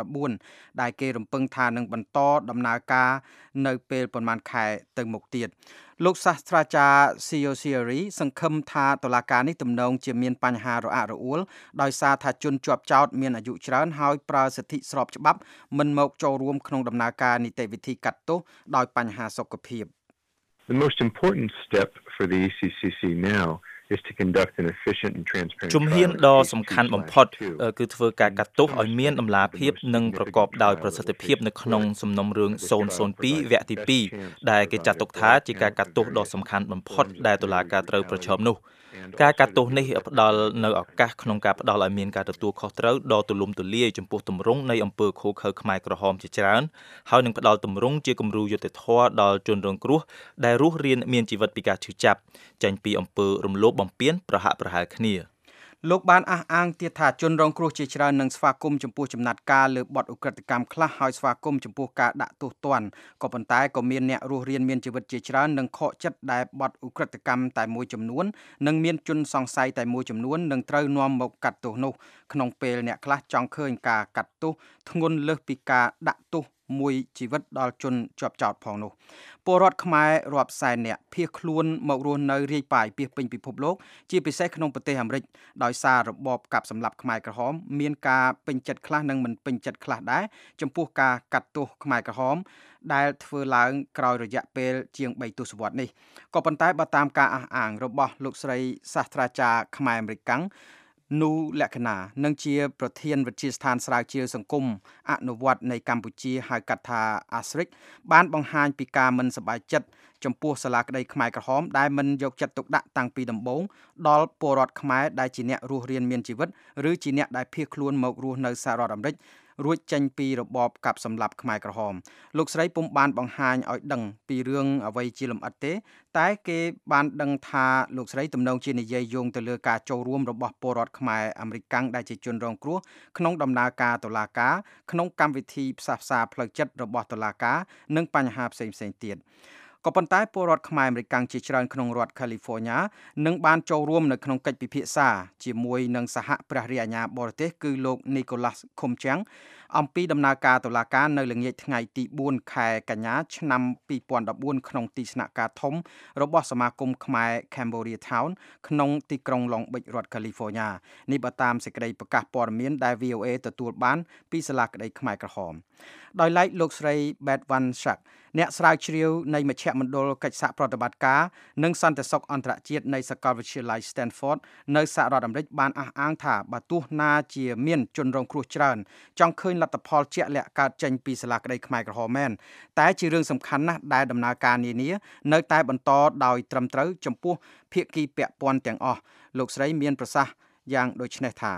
2014ដែលគេរំពឹងថានឹងបន្តដំណើរការនៅពេលប្រមាណខែទៅមុខទៀតលោកសាស្ត្រាចារ្យ Siosiri សង្ឃឹមថាតុលាការនេះទំនងជាមានបញ្ហារអាក់រអួលដោយសារថាជនជាប់ចោទមានអាយុច្រើនហើយប្រើសិទ្ធិស្របច្បាប់មិនមកចូលរួមក្នុងដំណើរការនីតិវិធីកាត់ទោសដោយបញ្ហាសុខភាព The most important step for the ECCC now is to conduct an efficient and transparent ជំហានដ៏សំខាន់បំផុតគឺធ្វើការកាត់ទោសឲ្យមានតម្លាភាពនិងប្រកបដោយប្រសិទ្ធភាពនៅក្នុងសំណុំរឿង002វគ្គទី2ដែលគេចាត់ទុកថាជាការកាត់ទោសដ៏សំខាន់បំផុតដែលតុលាការត្រូវប្រឈមនោះការកាត់ទោសនេះផ្ដល់នៅឱកាសក្នុងការផ្ដល់ឲ្យមានការទទួលខុសត្រូវដ៏ទូលំទូលាយចំពោះទម្រង់នៃអំពើឃោរឃៅខ្មែរក្រហមជាច្រើនហើយនឹងផ្ដល់ទម្រង់ជាគំរូយុត្តិធម៌ដល់ជនរងគ្រោះដែលរស់រានមានជីវិតពីការឈឺចាប់ចេញពីអំពើរំលោភបំពានប្រហាក់ប្រហែលគ្នាលោកបានអះអាងទៀតថាជនរងគ្រោះជាច្រើននឹងស្វាគមន៍ចំពោះចំណាត់ការលើបទឧក្រិដ្ឋកម្មខ្លះហើយស្វាគមន៍ចំពោះការដាក់ទោសទណ្ឌក៏ប៉ុន្តែក៏មានអ្នករស់រានមានជីវិតជាច្រើននឹងខកចិត្តដែលបទឧក្រិដ្ឋកម្មតែមួយចំនួននិងមានជនសង្ស័យតែមួយចំនួននឹងត្រូវនាំមកកាត់ទោសនោះក្នុងពេលអ្នកខ្លះចង់ឃើញការកាត់ទោសធ្ងន់លើសពីការដាក់ទោសមួយជីវិតដល់ជនជាប់ចោទផងនោះពលរដ្ឋខ្មែររាប់សែននាក់ភៀសខ្លួនមករស់នៅរាយប៉ាយពាសពេញពិភពលោកជាពិសេសក្នុងប្រទេសអាមេរិកដោយសាររបបកាប់សម្លាប់ខ្មែរក្រហមមានការពេញចិត្តខ្លះនិងមិនពេញចិត្តខ្លះដែរចំពោះការកាត់ទោសខ្មែរក្រហមដែលធ្វើឡើងក្រោយរយៈពេលជាង3ទសវត្សរ៍នេះក៏ប៉ុន្តែបើតាមការអះអាងរបស់លោកស្រីសាស្ត្រាចារ្យខ្មែរអាមេរិកនូលក្ខណានិងជាប្រធានវិទ្យាស្ថានស្រាវជ្រាវសង្គមអនុវត្តនៃកម្ពុជាហៅកាត់ថា ASRIC បានបង្ហាញពីការមិនសប្បាយចិត្តចំពោះសាលាក្តីខ្មែរក្រហមដែលមិនយកចិត្តទុកដាក់តាំងពីដំបូងដល់ពលរដ្ឋខ្មែរដែលជាអ្នករស់រានមានជីវិតឬជាអ្នកដែលភៀសខ្លួនមករស់នៅសហរដ្ឋអាមេរិករួចចេញពីរបបកាប់សម្លាប់ខ្មែរក្រហមលោកស្រីពុំបានបង្ហាញឲ្យដឹងពីរឿងអ្វីជាលម្អិតទេតែគេបានដឹងថាលោកស្រីទំនងជានិយាយយោងទៅលើការចូលរួមរបស់ពលរដ្ឋខ្មែរអាមេរិកដែលជាជនរងគ្រោះក្នុងដំណើរការតុលាការក្នុងកម្មវិធីផ្សះផ្សាផ្លូវចិត្តរបស់តុលាការនិងបញ្ហាផ្សេងៗទៀតក៏ប៉ុន្តែពលរដ្ឋខ្មែរអាមេរិកជាច្រើនក្នុងរដ្ឋ California នឹងបានចូលរួមនៅក្នុងកិច្ចពិភាក្សាជាមួយនឹងសហព្រះរាជអាជ្ញាបរទេសគឺលោក Nicholas Koumjian អំពីដំណើរការតុលាការនៅល្ងាចថ្ងៃទី4ខែកញ្ញាឆ្នាំ2014ក្នុងទីស្នាក់ការធំរបស់សមាគមខ្មែរ Cambodia Town ក្នុងទីក្រុង Long Beach រដ្ឋ California នេះបើតាមសេចក្តីប្រកាសព័ត៌មានដែល VOA ទទួលបានពីសាលាក្តីខ្មែរក្រហមដោយឡែកលោកស្រី Bet Van Schaik អ្នកស្រាវជ្រាវនៃមជ្ឈមណ្ឌលកិច្ចសហប្រតិបត្តិការនិងសន្តិសុខអន្តរជាតិនៃសាកលវិទ្យាល័យ Stanford នៅសហរដ្ឋអាមេរិកបានអះអាងថាបើទោះណាជាមានជនរងគ្រោះច្រើនចង់ឃើញលទ្ធផលជាក់លាក់កើតចេញពីសាលាក្តីខ្មែរក្រហមមែនតែជារឿងសំខាន់ណាស់ដែលដំណើរការនានានៅតែបន្តដោយត្រឹមត្រូវចំពោះភាគីពាក់ព័ន្ធទាំងអស់លោកស្រីមានប្រសាសន៍យ៉ាងដូចនេះថា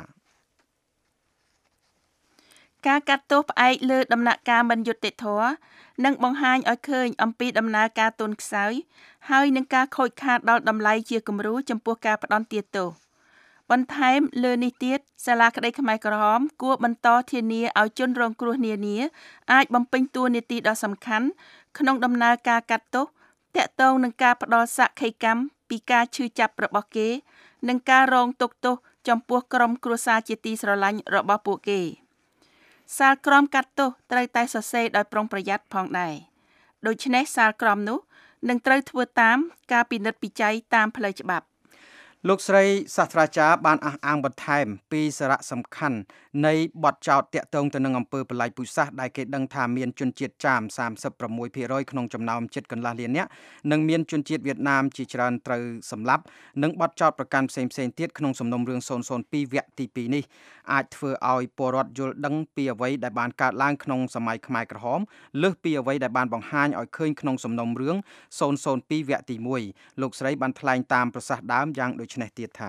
ការកាត់ទោសផ្អែកលើដំណាក់កាលមិនយុត្តិធម៌និងបង្ហាញឲ្យឃើញអំពីដំណើរការទន់ខ្សោយហើយនឹងការខូចខាតដល់តម្លៃជាគំរូចំពោះការផ្ដន់ទាទោសបន្ថែមលើនេះទៀតសាលាក្តីខ្មែរក្រហមគួរបន្តធានាឲ្យជនរងគ្រោះនានាអាចបំពេញតួនាទីដ៏សំខាន់ក្នុងដំណើរការកាត់ទោសតាក់ទងនឹងការផ្ដល់សក្ខីកម្មពីការឈឺចាប់របស់គេនិងការរងទុក្ខទោសចំពោះក្រុមគ្រួសារជាទីស្រឡាញ់របស់ពួកគេសាលក្រមកាត់ទោសត្រូវតែសរសេរដោយប្រុងប្រយ័ត្នផងដែរដូច្នេះសាលក្រមនោះនឹងត្រូវធ្វើតាមការពិនិត្យពិច័យតាមផ្លូវច្បាប់លោកស្រីសាស្ត្រាចារ្យបានអះអាងបន្ថែមពីសារៈសំខាន់នៃបទចោទតាក់ទងទៅនឹងអំពើបល្ល័យពូជសាសន៍ដែលគេដឹងថាមានជនជាតិចាម 36% ក្នុងចំណោមជិតកន្លះលាននាក់និងមានជនជាតិវៀតណាមជាច្រើនត្រូវសម្លាប់និងបទចោទប្រកាន់ផ្សេងៗទៀតក្នុងសំណុំរឿង002វគ្គទី2នេះអាចធ្វើឲ្យពលរដ្ឋយល់ដឹងពីអ្វីដែលបានកើតឡើងក្នុងសម័យខ្មែរក្រហមលើសពីអ្វីដែលបានបង្ហាញឲ្យឃើញក្នុងសំណុំរឿង002វគ្គទី1លោកស្រីបានថ្លែងតាមប្រសាសន៍ដើមយ៉ាងដូចនេះទៀតថា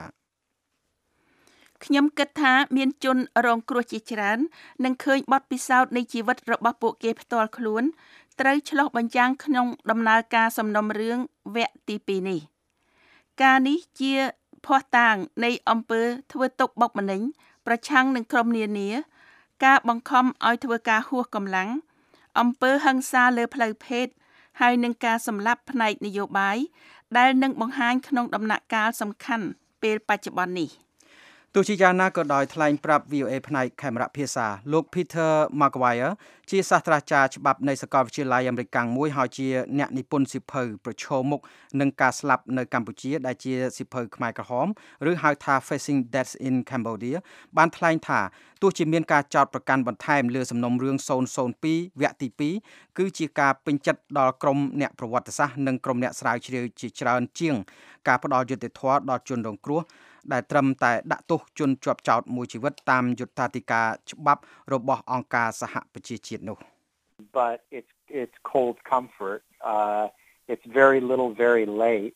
ខ្ញុំគិតថាមានជនរងគ្រោះជាច្រើននឹងឃើញបទពិសោធន៍នៃជីវិតរបស់ពួកគេផ្ទាល់ខ្លួនត្រូវឆ្លុះបញ្ចាំងក្នុងដំណើរការសំណុំរឿងវគ្គទី2នេះការនេះជាភស្តុតាងនៃអំពើធ្វើទុកបុកម្នេញប្រឆាំងនឹងក្រុមនានាការបង្ខំឲ្យធ្វើការហួសកម្លាំងអំពើហិង្សាលើផ្លូវភេទហើយនឹងការសម្លាប់ផ្នែកនយោបាយដែលនឹងបង្ហាញក្នុងដំណាក់កាលសំខាន់ពេលបច្ចុប្បន្ននេះទោះជាយ៉ាងណាក៏ដោយថ្លែងប្រាប់ VOA ផ្នែកខេមរៈភាសាលោក Peter Maguire ជាសាស្ត្រាចារ្យច្បាប់នៃសាកលវិទ្យាល័យអាមេរិកមួយហើយជាអ្នកនិពន្ធសៀវភៅប្រឈមមុខនឹងការស្លាប់នៅកម្ពុជាដែលជាសៀវភៅខ្មែរក្រហមឬហៅថា Facing Death in Cambodia បានថ្លែងថាទោះជាមានការចោទប្រកាន់បន្ថែមលើសំណុំរឿង002វគ្គទី2គឺជាការពេញចិត្តដល់ក្រុមអ្នកប្រវត្តិសាស្ត្រនិងក្រុមអ្នកស្រាវជ្រាវជាច្រើនជាងការផ្ដល់យុត្តិធម៌ដល់ជនរងគ្រោះដែលត្រឹមតែដាក់ទោសជនជាប់ចោទមួយជីវិតតាមយុត្តាធិការច្បាប់របស់អង្គការសហប្រជាជាតិនោះ But it's cold comfort. It's very little very late.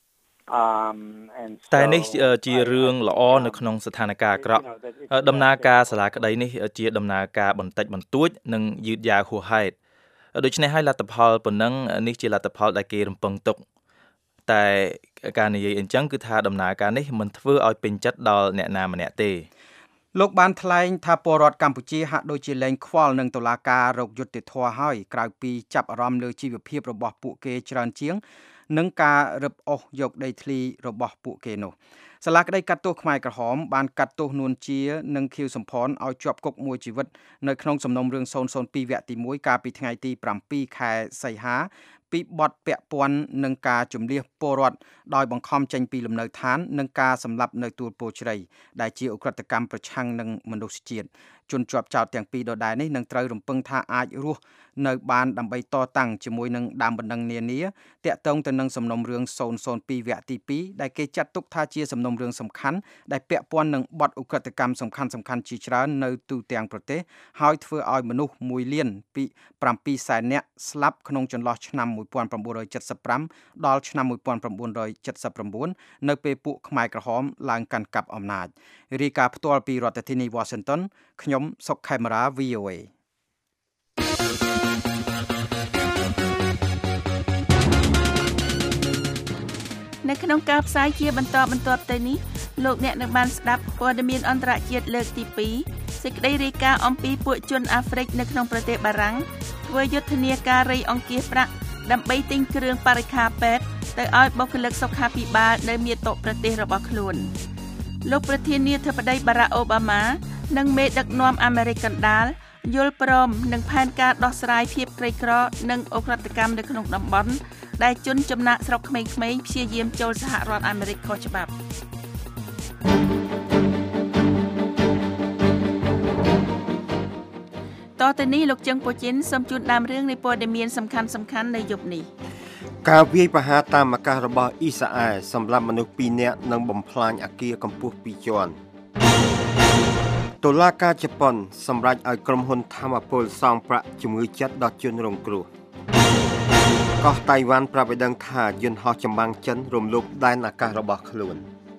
And តែនេះជារឿងល្អនៅក្នុងស្ថានភាពអាក្រក់ដំណើរការសាលាក្តីនេះជាដំណើរការបន្តិចបន្តួចនិងយឺតយ៉ាវហួសហេតុដូច្នេះហើយលទ្ធផលប៉ុណ្ណឹងនេះជាលទ្ធផលដែលគេរំពឹងទុកតែការនិយាយអញ្ចឹងគឺថាដំណើរការនេះមិនធ្វើឲ្យពេញចិត្តដល់អ្នកណាម្នាក់ទេលោកបានថ្លែងថាពលរដ្ឋកម្ពុជាហាក់ដូចជាលែងខ្វល់នឹងតុលាការរកយុត្តិធម៌ហើយក្រៅពីចាប់អារម្មណ៍លើជីវភាពរបស់ពួកគេច្រើនជាងនិងការរឹបអូសយកដីធ្លីរបស់ពួកគេនោះសាលាក្តីកាត់ទោសខ្មែរក្រហមបានកាត់ទោសនួនជានិងខៀវសំផនឲ្យជាប់គុកមួយជីវិតនៅក្នុងសំណុំរឿង002វគ្គទី1កាលពីថ្ងៃទី7ខែសីហាពីបទពាក់ព័ន្ធនឹងការជំនះពលរដ្ឋដោយបង្ខំចេញពីលំនៅឋាននិងការសម្លាប់នៅទួលពោធិ៍ជ្រៃដែលជាឧក្រិដ្ឋកម្មប្រឆាំងនឹងមនុស្សជាតិជនជាប់ចោទទាំងពីរដដែលនេះនឹងត្រូវរំពឹងថាអាចរស់នៅបានដើម្បីតតាំងជាមួយនឹងដើមបណ្ដឹងនានាតាក់ទងទៅនឹងសំណុំរឿង002វគ្គទី2ដែលគេចាត់ទុកថាជាសំណុំរឿងសំខាន់ដែលពាក់ព័ន្ធនឹងបទឧក្រិដ្ឋកម្មសំខាន់ៗជាច្រើននៅទូទាំងប្រទេសហើយធ្វើឲ្យមនុស្ស1លានពី7សែននាក់ស្លាប់ក្នុងចន្លោះឆ្នាំ1975ដល់ឆ្នាំ1979នៅពេលពួកខ្មែរក្រហមឡើងកាន់កាប់អំណាចរាយការណ៍ផ្ទាល់ពីរដ្ឋធានី Washington ខ្ញុំសុកខេមរា VOA នៅក្នុងការផ្សាយជាបន្តបន្ទាប់ទៅនេះលោកអ្នកនឹងបានស្ដាប់ព័ត៌មានអន្តរជាតិលើកទី2សេចក្តីរាយការណ៍អំពីពួកជនអាហ្វ្រិកនៅក្នុងប្រទេសបារាំងធ្វើយុទ្ធនាការរៃអង្គាសប្រាក់ដើម្បីទិញគ្រឿងបរិក្ខារពេទ្យទៅឲ្យបុគ្គលិកសុខាភិបាលនៅមាតុប្រទេសរបស់ខ្លួនលោកប្រធានាធិបតីបារ៉ាក់អូបាម៉ានិងមេដឹកនាំអាមេរិកកណ្ដាលយល់ព្រមនឹងផែនការដោះស្រាយភាពក្រីក្រនិងអ ுக ្រិតកម្មនៅក្នុងតំបន់ដែលជនចំណាក់ស្រុកក្មេងៗព្យាយាមចូលសហរដ្ឋអាមេរិកខុសច្បាប់តទៅនេះលោកជឹងពូជីនសូមជូនដើមរឿងនៃព័ត៌មានសំខាន់ៗនៅយប់នេះការវាយប្រហារតាមអាកាសរបស់អ៊ីស្រាអែលសម្រាប់មនុស្ស2នាក់និងបំផ្លាញអគារកម្ពស់2ជាន់តុលាការជប៉ុនសម្រេចឲ្យក្រុមហ៊ុនថាមពលសងប្រាក់ជំងឺចិត្តដល់ជនរងគ្រោះកោះតៃវ៉ាន់ប្រាប់ឲ្យដឹងថាយន្តហោះចម្បាំងចិនរំលោភដែនអាកាសរបស់ខ្លួន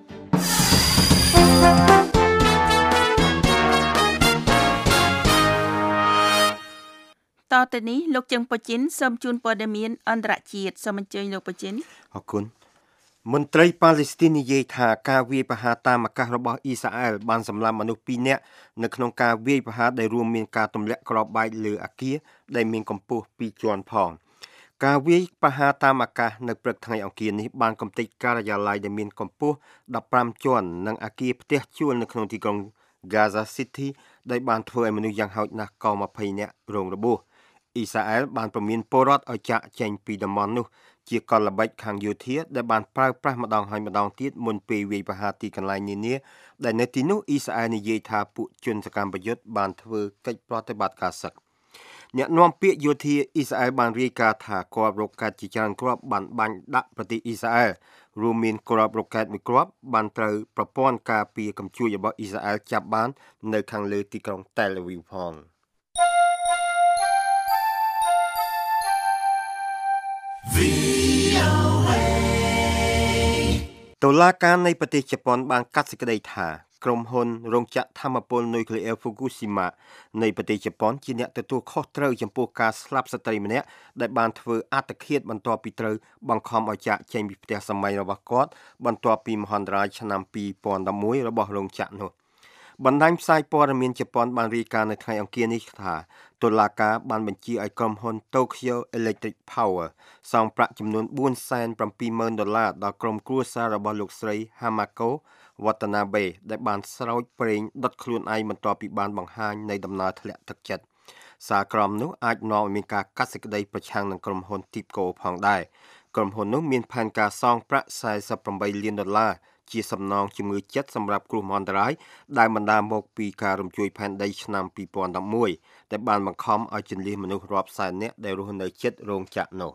តទៅនេះលោកជឹងពូជីនសូមជូនព័ត៌មានអន្តរជាតិសូមអញ្ជើញលោកពូជីនអរគុណមន្ត្រីប៉ាឡេស្ទីននិយាយថាការវាយប្រហារតាមអាកាសរបស់អ៊ីស្រាអែលបានសម្លាប់មនុស្ស2នាក់នៅក្នុងការវាយប្រហារដែលរួមមានការទម្លាក់គ្រាប់បែកលើអគារដែលមានកម្ពស់2ជាន់ផងការវាយប្រហារតាមអាកាសនៅព្រឹកថ្ងៃអង្គារនេះបានកំទេចការិយាល័យដែលមានកម្ពស់15ជាន់និងអគារផ្ទះជួលនៅក្នុងទីក្រុង Gaza City ដែលបានធ្វើឲ្យមនុស្សយ៉ាងហោចណាស់ក៏20នាក់រងរបួសអ៊ីស្រាអែលបានព្រមានពលរដ្ឋឲ្យចាកចេញពីតំបន់នោះជាកលល្បិចខាងយោធាដែលបានប្រើប្រាស់ម្ដងហើយម្ដងទៀតមុនពេលវាយប្រហារទីកន្លែងនានាដែលនៅទីនោះអ៊ីស្រាអែលនិយាយថាពួកជនសកម្មប្រយុទ្ធបានធ្វើកិច្ចប្រតិបត្តិការសឹកអ្នកនាំពាក្យយោធាអ៊ីស្រាអែលបានរាយការណ៍ថាគ្រាប់រ៉ុកែតជាច្រើនគ្រាប់បានបាញ់ដាក់ប្រទេសអ៊ីស្រាអែលរួមមានគ្រាប់រ៉ុកែតមួយគ្រាប់បានត្រូវប្រព័ន្ធការពារកម្ពុជារបស់អ៊ីស្រាអែលចាប់បាននៅខាងលើទីក្រុងតែលអាវីវផងតុលាការនៃប្រទេសជប៉ុនបានកាត់សេចក្តីថាក្រុមហ៊ុនរោងចក្រថាមពលនុយក្លេអ៊ែរ Fukushima នៃប្រទេសជប៉ុនជាអ្នកទទួលខុសត្រូវចំពោះការស្លាប់ស្ត្រីម្នាក់ដែលបានធ្វើអត្តឃាតបន្ទាប់ពីត្រូវបង្ខំឲ្យចាកចេញពីផ្ទះសម្បែងរបស់គាត់បន្ទាប់ពីមហន្តរាយឆ្នាំ2011របស់រោងចក្រនោះបណ្ដាញផ្សាយព័ត៌មានជប៉ុនបានរាយការណ៍នៅថ្ងៃអង្គារនេះថាតុលាការបានបញ្ជាឲ្យក្រុមហ៊ុន Tokyo Electric Power សងប្រាក់ចំនួន$470,000ដល់ក្រុមគ្រួសាររបស់លោកស្រី Hamako Watanabe ដែលបានស្រោចប្រេងដុតខ្លួនឯងបន្ទាប់ពីបានបង្ហាញនៃដំណើរធ្លាក់ទឹកចិត្តសារក្រមនោះអាចនាំឲ្យមានការកាត់សេចក្តីប្រឆាំងនឹងក្រុមហ៊ុន TIPCO ផងដែរក្រុមហ៊ុននោះមានផែនការសងប្រាក់$48 លានជាសំណងជំងឺចិត្តសម្រាប់គ្រោះមហន្តរាយដែលបណ្ដាលមកពីការរំជួយផែនដីឆ្នាំ2011ដែលបានបង្ខំឲ្យជន្លៀសមនុស្សរាប់សែននាក់ដែលរស់នៅជិតរោងចក្រនោះ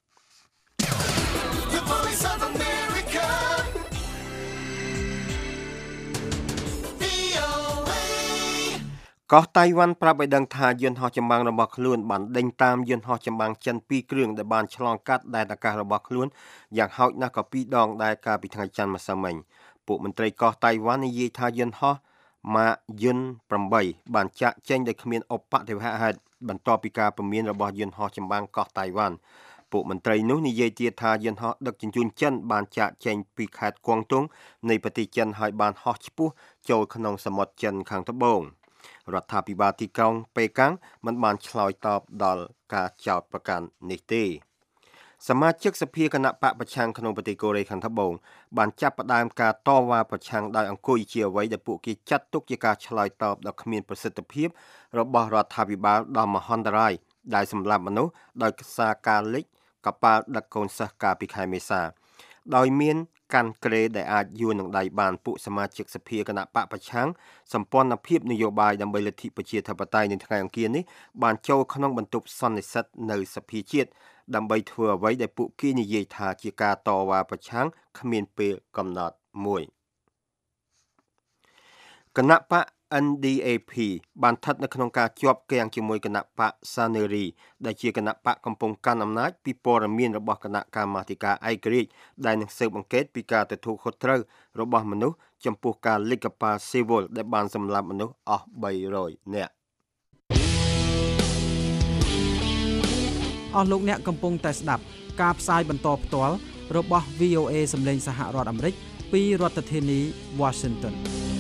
កោះតៃវ៉ាន់ប្រាប់ឲ្យដឹងថាយន្តហោះចម្បាំងរបស់ខ្លួនបានដេញតាមយន្តហោះចម្បាំងចិន2គ្រឿងដែលបានឆ្លងកាត់ដែនអាកាសរបស់ខ្លួនយ៉ាងហោចណាស់ក៏2ដងដែរកាលពីថ្ងៃច័ន្ទម្សិលមិញពួកមន្ត្រីកោះតៃវ៉ាន់និយាយថាយន្តហោះម៉ាកយុន8បានចាក់ចេញដោយគ្មានឧបទ្ទវហេតុបន្ទាប់ពីការព្រមានរបស់យន្តហោះចម្បាំងកោះតៃវ៉ាន់ពួកមន្ត្រីនោះនិយាយទៀតថាយន្តហោះដឹកជញ្ជូនចិនបានចាក់ចេញពីខេត្តគួងតុងនៃប្រទេសចិនហើយបានហោះឆ្ពោះចូលក្នុងសមុទ្រចិនខាងត្បូងរដ្ឋាភិបាលទីក្រុងប៉េកាំងមិនបានឆ្លើយតបដល់ការចោទប្រកាន់នេះទេសមាជិកសភាគណៈបកប្រឆាំងក្នុងប្រទេសកូរ៉េខាងត្បូងបានចាប់ផ្ដើមការតវ៉ាប្រឆាំងដោយអង្គុយជាអ្វីដែលពួកគេចាត់ទុកជាការឆ្លើយតបដ៏គ្មានប្រសិទ្ធភាពរបស់រដ្ឋាភិបាលដល់មហន្តរាយដែលសម្លាប់មនុស្សដោយសារការលិចកប៉ាល់ដឹកកូនសិស្សកាលពីខែមេសាដោយមានកាន់ក្រេដែលអាចយួរនឹងដៃបានពួកសមាជិកសភាគណៈបកប្រឆាំងសម្ព័ន្ធភាពនយោបាយដើម្បីលទ្ធិប្រជាធិបតេយ្យនៅថ្ងៃអង្គារនេះបានចូលក្នុងបន្ទប់សន្និសីទនៅសភាជាតិដើម្បីធ្វើអ្វីដែលពួកគេនិយាយថាជាការតវ៉ាប្រឆាំងគ្មានពេលកំណត់មួយគណៈបក NDAP បានស្ថិតនៅក្នុងការជាប់គាំងជាមួយគណៈបក Saneri ដែលជាគណៈបកកំពុងកាន់អំណាចពីព័ត៌មានរបស់គណៈកម្មាធិការឯករាជ្យដែលនឹងស៊ើបអង្កេតពីការទទួលខុសត្រូវរបស់មនុស្សចំពោះការលិចកប៉ាល់ស៊ីវុលដែលបានសម្លាប់មនុស្សអស់300នាក់អស់លោកអ្នកកំពុងតែស្ដាប់ការផ្សាយបន្តផ្ទាល់របស់ VOA សម្លេងសហរដ្ឋអាមេរិកពីរដ្ឋធានី Washington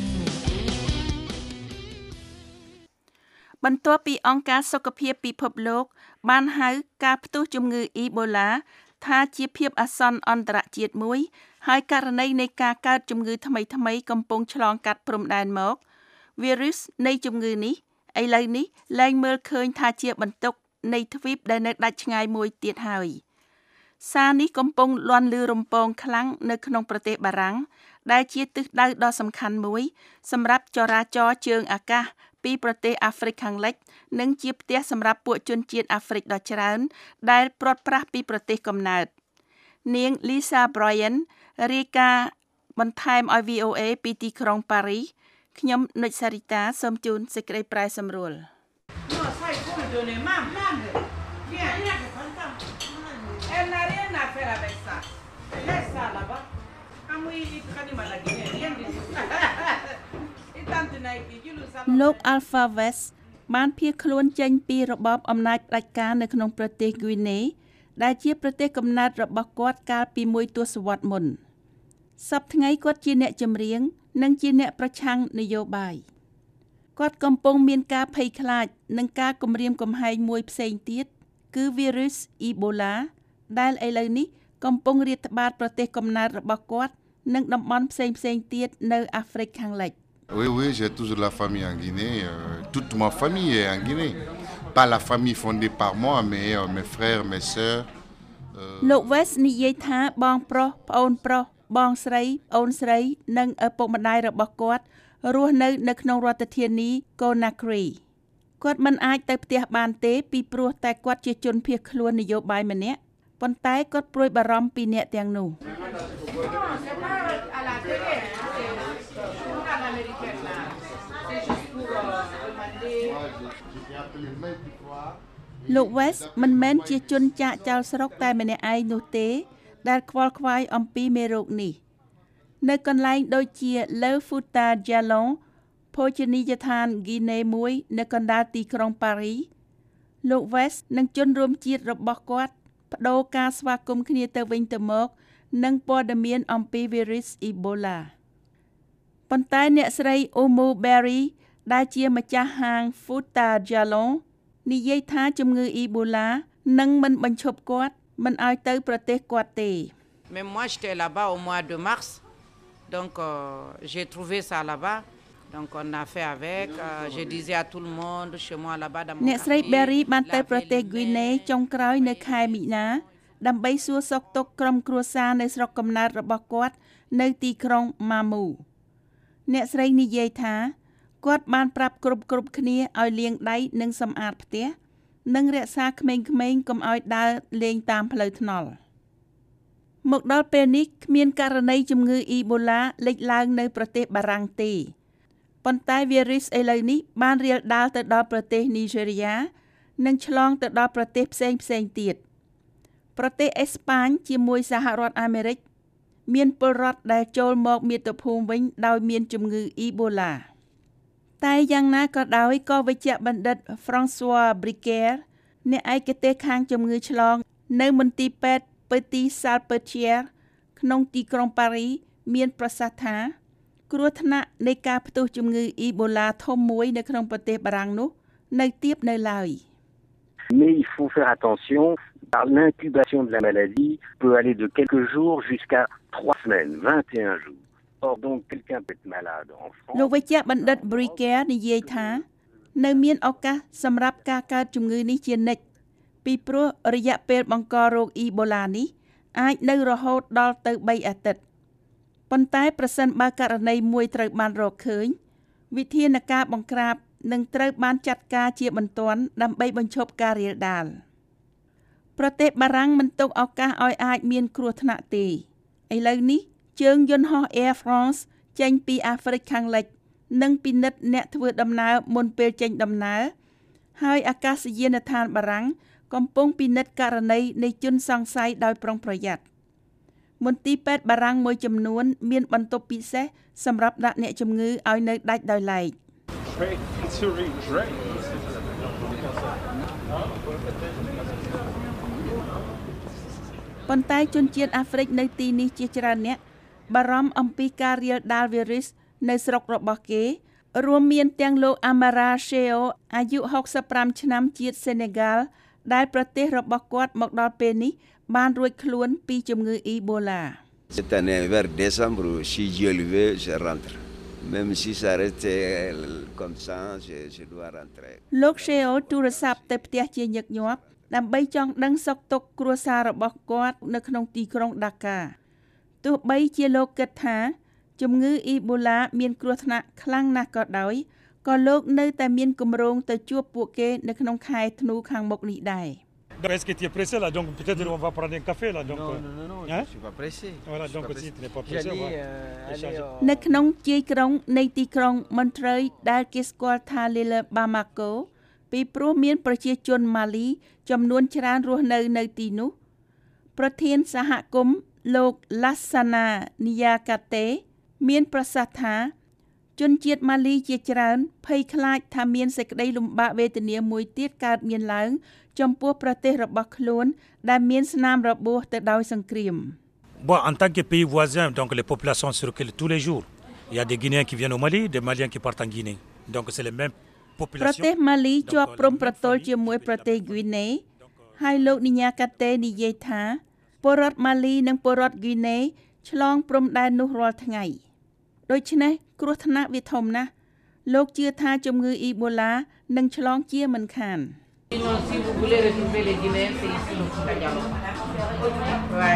បន្ទាប់ពីអង្គការសុខភាពពិភពលោកបានហៅការផ្ទុះជំងឺអ៊ីបូឡាថាជាភាពអាសន្នអន្តរជាតិមួយហើយករណីនៃការកើតជំងឺថ្មីៗកំពុងឆ្លងកាត់ព្រំដែនមកវីរុសនៃជំងឺនេះឥឡូវនេះលែងមើលឃើញថាជាបន្ទុកនៃទ្វីបដែលនៅដាច់ឆ្ងាយមួយទៀតហើយសារនេះកំពុងលាន់ឮរំពងខ្លាំងនៅក្នុងប្រទេសបារាំងដែលជាទិសដៅដ៏សំខាន់មួយសម្រាប់ចរាចរណ៍ជើងអាកាសពីប្រទេសអាហ្វ្រិកខាងលិចនិងជាផ្ទះសម្រាប់ពួកជនជាតិអាហ្វ្រិកដ៏ច្រើនដែលព្រាត់ប្រាសពីប្រទេសកំណើតនាង Lisa Bryan រាយការណ៍បន្ថែមឲ្យ VOA ពីទីក្រុងប៉ារីសខ្ញុំនុចសារីតាសូមជូនសេចក្តីប្រែសម្រួលលោក Alpha West បានភៀសខ្លួនចេញពីរបបអំណាចផ្ដាច់ការនៅក្នុងប្រទេសហ្គីណេដែលជាប្រទេសកំណើតរបស់គាត់កាលពីមួយទសវត្សរ៍មុនសប្តាហ៍ថ្ងៃគាត់ជាអ្នកចម្រៀងនិងជាអ្នកប្រឆាំងនយោបាយគាត់កំពុងមានការភ័យខ្លាចនឹងការគំរាមកំហែងមួយផ្សេងទៀតគឺវីរុសអ៊ីបូឡាដែលឥឡូវនេះកំពុងរាតត្បាតប្រទេសកំណើតរបស់គាត់និងតំបន់ផ្សេងៗទៀតនៅអាហ្វ្រិកខាងលិច Oui, j'ai toujours la famille en Guinée. Toute ma famille est en Guinée. Pas la famille fondée par moi, mais mes frères, mes sœurs. លោក West និយាយថាបងប្រុសប្អូនប្រុសបងស្រីអូនស្រីនិងឪពុកម្ដាយរបស់គាត់រស់នៅក្នុងរដ្ឋធានី Conakry គាត់មិនអាចទៅផ្ទះបានទេពីព្រោះតែគាត់ជាជនភៀសខ្លួននយោបាយម្នាក់ប៉ុន្តែគាត់ព្រួយបារម្ភពីអ្នកទាំងនោះលោក West មិនមែនជាជនចាកចោលស្រុកតែម្នាក់ឯងនោះទេដែលខ្វល់ខ្វាយអំពីមេរោគនេះនៅកន្លែងដូចជា Le Fouta Djallon ភោជនីយដ្ឋានហ្គីណេមួយនៅកណ្ដាលទីក្រុងប៉ារីសលោក West និងជនរួមជាតិរបស់គាត់បដូរការស្វាគមន៍គ្នាទៅវិញទៅមកនិងព័ត៌មានអំពីវីរុសអ៊ីបូឡាប៉ុន្តែអ្នកស្រី Omo Berry ដែលជាម្ចាស់ហាង Futa Jalon និយាយថាជំងឺអ៊ីបូឡានឹងមិនបញ្ឈប់គាត់មិនឲ្យទៅប្រទេសគាត់ទេ Mais moi j'étais là-bas au mois de mars. Donc j'ai trouvé ça là-bas. Donc on a fait avec je disais à tout le monde chez moi là-bas dans mon អ្នកស្រី Berry បានទៅប្រទេស Guinea ចុងក្រោយនៅខែមីនាដើម្បីសួរសុខទុក្ខក្រុមគ្រួសារនៅស្រុកកំណើតរបស់គាត់នៅទីក្រុង Mamu អ្នកស្រីនិយាយថាគាត់បានប្រាប់គ្រប់គ្នាឲ្យលាងដៃនិងសម្អាតផ្ទះនិងរក្សាក្មេងៗកុំឲ្យដើរលេងតាមផ្លូវថ្នល់មកដល់ពេលនេះគ្មានករណីជំងឺអ៊ីបូឡាលេចឡើងនៅប្រទេសបារាំងទេប៉ុន្តែវីរុសឥឡូវនេះបានរាលដាលទៅដល់ប្រទេសនីហ្សេរីយ៉ានិងឆ្លងទៅដល់ប្រទេសផ្សេងទៀតប្រទេសអេស្ប៉ាញជាមួយសហរដ្ឋអាមេរិកមានពលរដ្ឋដែលចូលមកមាតុភូមិវិញដោយមានជំងឺអ៊ីបូឡាតែយ៉ាងណាក៏ដោយក៏វេជ្ជបណ្ឌិត François Briquer អ្នកឯកទេសខាងជំងឺឆ្លងនៅមន្ទីរពេទ្យ Petit Salpêtrière ក្នុងទីក្រុងប៉ារីមានប្រសាសន៍ថាគ្រោះថ្នាក់នៃការផ្ទុះជំងឺអ៊ីបូឡាធំមួយនៅក្នុងប្រទេសបារាំងនោះនៅទាបនៅឡើយ Mais il faut faire attention, l'incubation de la maladie peut aller de quelques jours jusqu'à 3 semaines, 21 jours. Or donc quelqu'un peut être malade en France. លោកវេជ្ជបណ្ឌិត Briquer និយាយថានៅមានឱកាសសម្រាប់ការកើតជំងឺនេះជានិច្ចពីព្រោះរយៈពេលបង្ករោគអ៊ីបូឡានេះអាចនៅរហូតដល់ទៅ3អាទិត្យប៉ុន្តែប្រសិនបើករណីមួយត្រូវបានរកឃើញវិធានការបង្ក្រាបនឹងត្រូវបានចាត់ការជាបន្ទាន់ដើម្បីបញ្ឈប់ការរាលដាលប្រទេសបារាំងមិនទុកឱកាសឲ្យអាចមានគ្រោះថ្នាក់ទេឥឡូវនេះជើងយន្តហោះ Air France ចេញពីអាហ្វ្រិកខាងលិចនិងពិនិត្យអ្នកធ្វើដំណើរមុនពេលចេញដំណើរហើយអាកាសយានដ្ឋានបារាំងកំពុងពិនិត្យករណីនៃជនសង្ស័យដោយប្រុងប្រយ័ត្នមន្ទីរពេទ្យបារាំងមួយចំនួនមានបន្ទប់ពិសេសសម្រាប់ដាក់អ្នកជំងឺឲ្យនៅដាច់ដោយឡែកប៉ុន្តែជនជាតិអាហ្វ្រិកនៅទីនេះជាច្រើនអ្នកបារម្ភអំពីការរាលដាលវីរុសនៅស្រុករបស់គេរួមមានទាំងលោក Amara Sheo អាយុ65ឆ្នាំជាតិសេនេហ្គាល់ដែលប្រទេសរបស់គាត់មកដល់ពេលនេះបានរួចខ្លួនពីជំងឺអ៊ីបូឡា Cette année vers décembre si Dieu le veut je rentre même si ça reste comme ça je dois rentrer លោក Sheo ទូរស័ព្ទទៅផ្ទះជាញឹកញាប់ដើម្បីចង់ដឹងសុខទុក្ខគ្រួសាររបស់គាត់នៅក្នុងទីក្រុងដាកាទោះបីជាលោកគិតថាជំងឺអ៊ីបូឡាមានគ្រោះថ្នាក់ខ្លាំងណាស់ក៏ដោយក៏លោកនៅតែមានគម្រោងទៅជួបពួកគេនៅក្នុងខែធ្នូខាងមុខនេះដែរ Est-ce que tu es pressé là donc peut-être on va prendre un café là donc Non, hein? je suis pas pressé. Voilà donc si tu n'es pas pressé on va នៅក្នុងជាយក្រុងនៃទីក្រុង Montreuil ដែលគេស្គាល់ថា Lille Bamako ពីព្រោះមានប្រជាជនម៉ាលីចំនួនច្រើនរស់នៅទីនោះប្រធានសហគមន៍លោក Lassana Niakate មានប្រសាសន៍ថាជនជាតិម៉ាលីជាច្រើនភ័យខ្លាចថាមានសេចក្តីលំបាកវេទនាមួយទៀតកើតមានឡើងចំពោះប្រទេសរបស់ខ្លួនដែលមានស្នាមរបួសទៅដោយសង្គ្រាម Bon en tant que pays voisin donc les populations circulent tous les jours. Il y a des Guinéens qui viennent au Mali, des Maliens qui partent en Guinée. Donc c'est les mêmes populations. ប្រទេសម៉ាលីជាប់ព្រំប្រទល់ជាមួយប្រទេសហ្គីណេហើយលោកនីញ៉ាកាតេនិយាយថាពលរដ្ឋម៉ាលីនិងពលរដ្ឋហ្គីណេឆ្លងព្រំដែននោះរាល់ថ្ងៃដូច្នេះគ្រោះថ្នាក់វាធំណាស់លោកជឿថាជំងឺអ៊ីបូឡានឹងឆ្លងជាមិនខាន Si vous voulez retrouver les Guinéens, c'est ici au Kajalo. Ouais.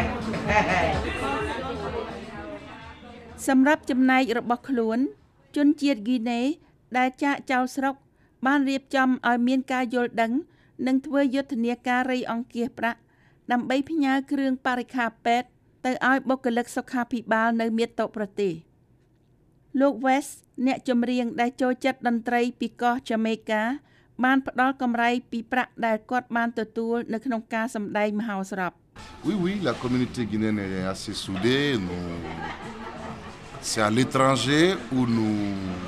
សម្រាប់ចំណែករបស់ខ្លួនជនជាតិហ្គីណេដែលចាកចោលស្រុកបានរៀបចំឲ្យមានការយល់ដឹងនិងធ្វើយុទ្ធនាការរៃអង្គាសប្រាក់ដើម្បីផ្ញើគ្រឿងបរិក្ខារពេទ្យទៅឲ្យបុគ្គលិកសុខាភិបាលនៅមាតុប្រទេសលោក West អ្នកចម្រៀងដែលចូលចិត្តតន្ត្រីពីកោះ Jamaica បានផ្ដល់កម្រៃពីប្រាក់ដែលគាត់បានទទួលនៅក្នុងការសម្ដែងមហោស្រព Oui, la communauté guinéenne est assez soudée. C'est à l'étranger où nous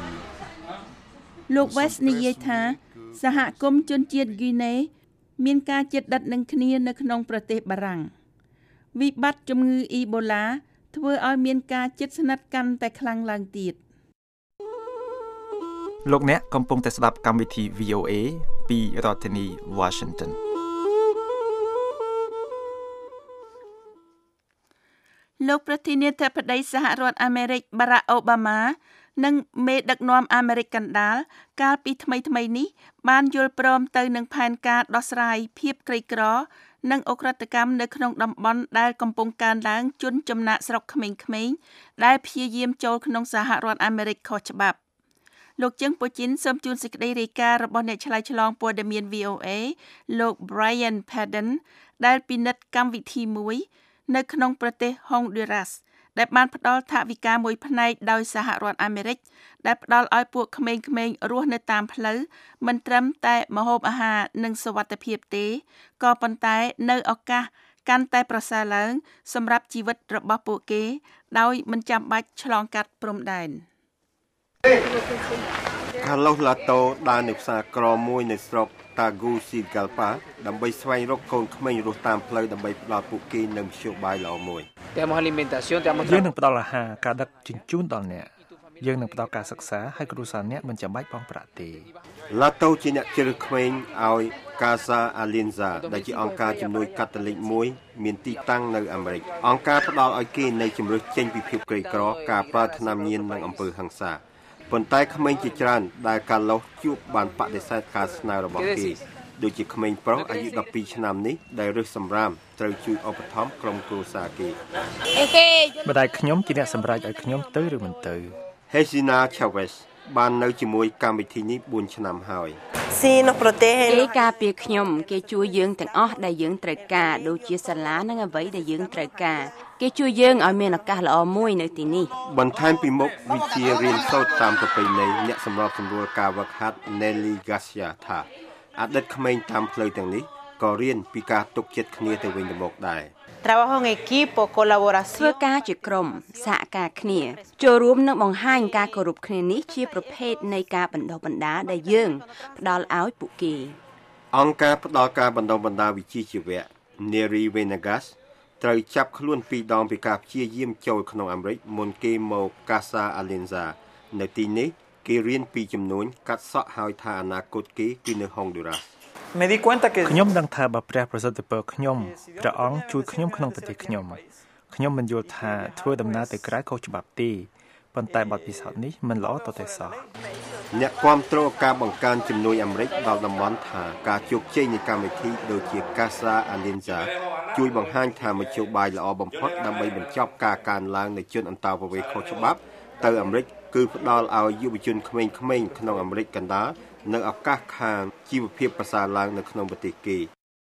លោក West និយាយថាសហគមន៍ជនជាតិហ្គីណេមានការជិតដិតនឹងគ្នានៅក្នុងប្រទេសបារាំងវិបត្តិជំងឺអ៊ីបូឡាធ្វើឲ្យមានការជិតស្និទ្ធកាន់តែខ្លាំងឡើងទៀតលោកអ្នកកំពុងតែស្ដាប់កម្មវិធី VOA ពីរដ្ឋធានី Washington លោកប្រធានាធិបតីសហរដ្ឋអាមេរិក Barack Obama និងមេដឹកនាំអាមេរិកកណ្ដាលកាលពីថ្មីៗនេះបានយល់ព្រមទៅនឹងផែនការដោះស្រាយភាពក្រីក្រនិងអ ுக ្រិតកម្មនៅក្នុងតំបន់ដែលកំពុងកើនឡើងជនចំណាក់ស្រុកក្មេងៗដែលព្យាយាមចូលក្នុងសហរដ្ឋអាមេរិកខុសច្បាប់លោកជើងពូជីនសូមជូនសេចក្តីរាយការណ៍របស់អ្នកឆ្លើយឆ្លងព័ត៌មាន VOA លោក Brian Padden ដែលពិនិត្យកម្មវិធីមួយនៅក្នុងប្រទេស Honduras ដែលបានផ្ដល់ថវិកាមួយផ្នែកដោយសហរដ្ឋអាមេរិកដែលផ្ដល់ឲ្យពួកក្មេងៗរស់នៅតាមផ្លូវមិនត្រឹមតែម្ហូបអាហារនិងសុវត្ថិភាពទេក៏ប៉ុន្តែនៅឱកាសកាន់តែប្រសើរឡើងសម្រាប់ជីវិតរបស់ពួកគេដោយមិនចាំបាច់ឆ្លងកាត់ព្រំដែន Carlos Lato ដើរនៅផ្សារក្រមួយនៅស្រុក Tegucigalpa ដើម្បីស្វែងរកកូនក្មេងរស់តាមផ្លូវដើម្បីផ្ដល់ពួកគេនូវមធ្យោបាយល្អមួយយើងនឹងផ្ដល់អាហារការដឹកជញ្ជូនដល់អ្នកយើងនឹងផ្ដល់ការសិក្សាឲ្យគ្រួសារអ្នកមិនចាំបាច់បង់ប្រាក់ទេ Lato ជាអ្នកជ្រើសក្មេងឲ្យ Casa Alianza ដែលជាអង្គការជំនួយកាតូលិកមួយមានទីតាំងនៅអាមេរិកអង្គការផ្ដល់ឲ្យគេនូវជំរឿសចេញពីភាពក្រីក្រការប្រើថ្នាំញៀននិងអំពើហិង្សាប៉ុន្តែក្មេងជាច្រើនដែលកាឡូសជួបបានបដិសេធការស្នើរបស់គេដូចជាក្មេងប្រុសអាយុ12ឆ្នាំនេះដែលរើសសម្រាមត្រូវជួយឧបត្ថម្ភក្រុមគ្រួសារគេម្ដាយខ្ញុំជាអ្នកសម្រេចឲ្យខ្ញុំទៅឬមិនទៅ Hesina Chavez បាននៅជាមួយកម្មវិធីនេះ4ឆ្នាំហើយគេការពារខ្ញុំគេជួយយើងទាំងអស់ដែលយើងត្រូវការដូចជាសាលានិងអ្វីដែលយើងត្រូវការគេជួយយើងឲ្យមានឱកាសល្អមួយនៅទីនេះបន្ថែមពីមុខវិជ្ជារៀនសូត្រតាមប្រពៃណីអ្នកសម្របសម្រួលការវឹកហាត់ Nelly Garcia ថាអតីតក្មេងតាមផ្លូវទាំងនេះក៏រៀនពីការទុកចិត្តគ្នាទៅវិញទៅមកដែរធ្វើការជាក្រុមសហការគ្នាចូលរួមនិងបង្ហាញការគោរពគ្នានេះជាប្រភេទនៃការបណ្ដុះបណ្ដាលដែលយើងផ្ដល់ឲ្យពួកគេអង្គការផ្ដល់ការបណ្ដុះបណ្ដាលវិជ្ជាជីវៈ Neri Venegas ត្រូវចាប់ខ្លួន2ដងពីការព្យាយាមចូលក្នុងអាមេរិកមុនគេមក Casa Alianza នៅទីនេះគេរៀនពីចំនួនកាត់សក់ហើយថាអនាគតគេគឺនៅ Honduras ខ្ញុំដឹងថាបើព្រះប្រសិទ្ធពរខ្ញុំព្រះអង្គជួយខ្ញុំក្នុងប្រទេសខ្ញុំមិនយល់ថាធ្វើដំណើរទៅក្រៅខុសច្បាប់ទេប៉ុន្តែបទពិសោធន៍នេះមិនល្អតតែសោះអ្នកគាំទ្រការបង្កើនជំនួយអាមេរិកដល់តំបន់ថាការជោគជ័យនៃកម្មវិធីដូចជា Casa Alianza ជួយបង្ហាញថាមធ្យោបាយល្អបំផុតដើម្បីបញ្ចប់ការកើនឡើងនៃជនអន្តោប្រវេសន៍ខុសច្បាប់ទៅអាមេរិកគឺផ្ដល់ឲ្យយុវជនក្មេងៗក្នុងអាមេរិកកណ្ដាលនៅឱកាសខាងជីវភាពប្រសើរឡើងនៅក្នុងប្រទេសគេ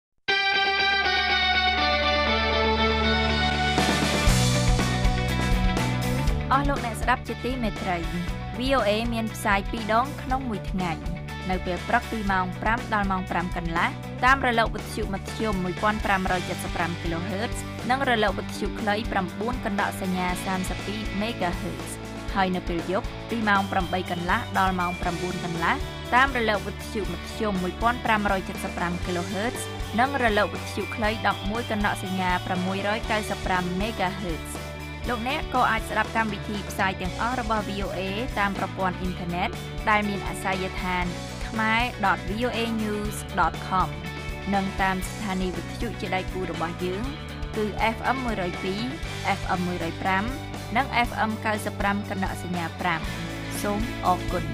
អស់លោកអ្នកស្ដាប់ជាទីមេត្រី VOA មានផ្សាយ2ដងក្នុងមួយថ្ងៃនៅពេលព្រឹកពីម៉ោង5ដល់ម៉ោង5កន្លះតាមរលកវិទ្យុមធ្យម 1575 kHz និងរលកវិទ្យុខ្លី 9 កណ្ដកសញ្ញា 32 MHz ហើយនៅពេលយប់ពីម៉ោង8កន្លះដល់ម៉ោង9កន្លះតាមរលកវិទ្យុមធ្យម 1575 kHz និងរលកវិទ្យុខ្លី 11 កណ្ដកសញ្ញា 695 MHz លោកអ្នកក៏អាចស្ដាប់កម្មវិធីផ្សាយទាំងអស់របស់ VOA តាមប្រព័ន្ធអ៊ីនធឺណិតដែលមានអាសយដ្ឋាន khmer.voanews.com និងតាមស្ថានីយ៍វិទ្យុជាដៃគូរបស់យើងគឺ FM 102 FM 105និង FM 95 កណ្ដកសញ្ញា 5 សូមអរគុណ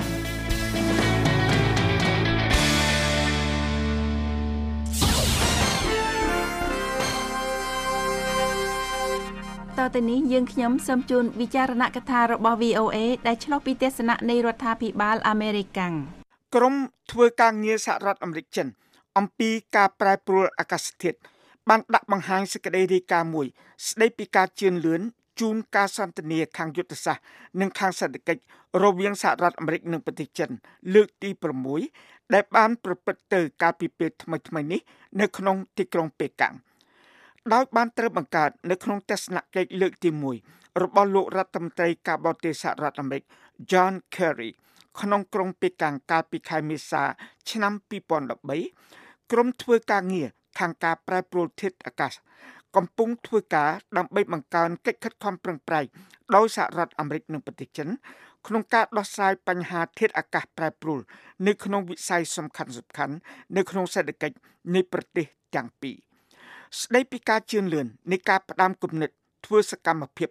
តទៅនេះយើងខ្ញុំសូមជូនវិចារណកថារបស់ VOA ដែលឆ្លុះពីទស្សនៈនៃរដ្ឋាភិបាលអាមេរិកកាំងក្រុមធ្វើការងារសហរដ្ឋអាមេរិកចិនអំពីការប្រែប្រួលអាកាសធាតុបានដាក់បង្ហាញសេចក្តីរាយការណ៍មួយស្តីពីការជឿនលឿនជូនការសន្ទនាខាងយុទ្ធសាស្ត្រនិងខាងសេដ្ឋកិច្ចរវាងសហរដ្ឋអាមេរិកនិងប្រទេសចិនលើកទី6ដែលបានប្រព្រឹត្តទៅកាលពីពេលថ្មីៗនេះនៅក្នុងទីក្រុងប៉េកាំងដោយបានត្រូវបង្កើតនៅក្នុងទស្សនកិច្ចលើកទី1របស់លោករដ្ឋមន្ត្រីការបរទេសសហរដ្ឋអាមេរិក John Kerry ក្នុងក្រុងប៉េកាំងកាលពីខែមេសាឆ្នាំ2013ក្រុមធ្វើការងារខាងការប្រែប្រួលធាតុអាកាសកំពុងធ្វើការដើម្បីបង្កើនកិច្ចខិតខំប្រឹងប្រែងដោយសហរដ្ឋអាមេរិកនិងប្រទេសចិនក្នុងការដោះស្រាយបញ្ហាធាតុអាកាសប្រែប្រួលនៅក្នុងវិស័យសំខាន់ៗនៅក្នុងសេដ្ឋកិច្ចនៃប្រទេសទាំងពីរស្ដីពីការជឿនលឿននៃការផ្ដាំគំនិតធ្វើសកម្មភាព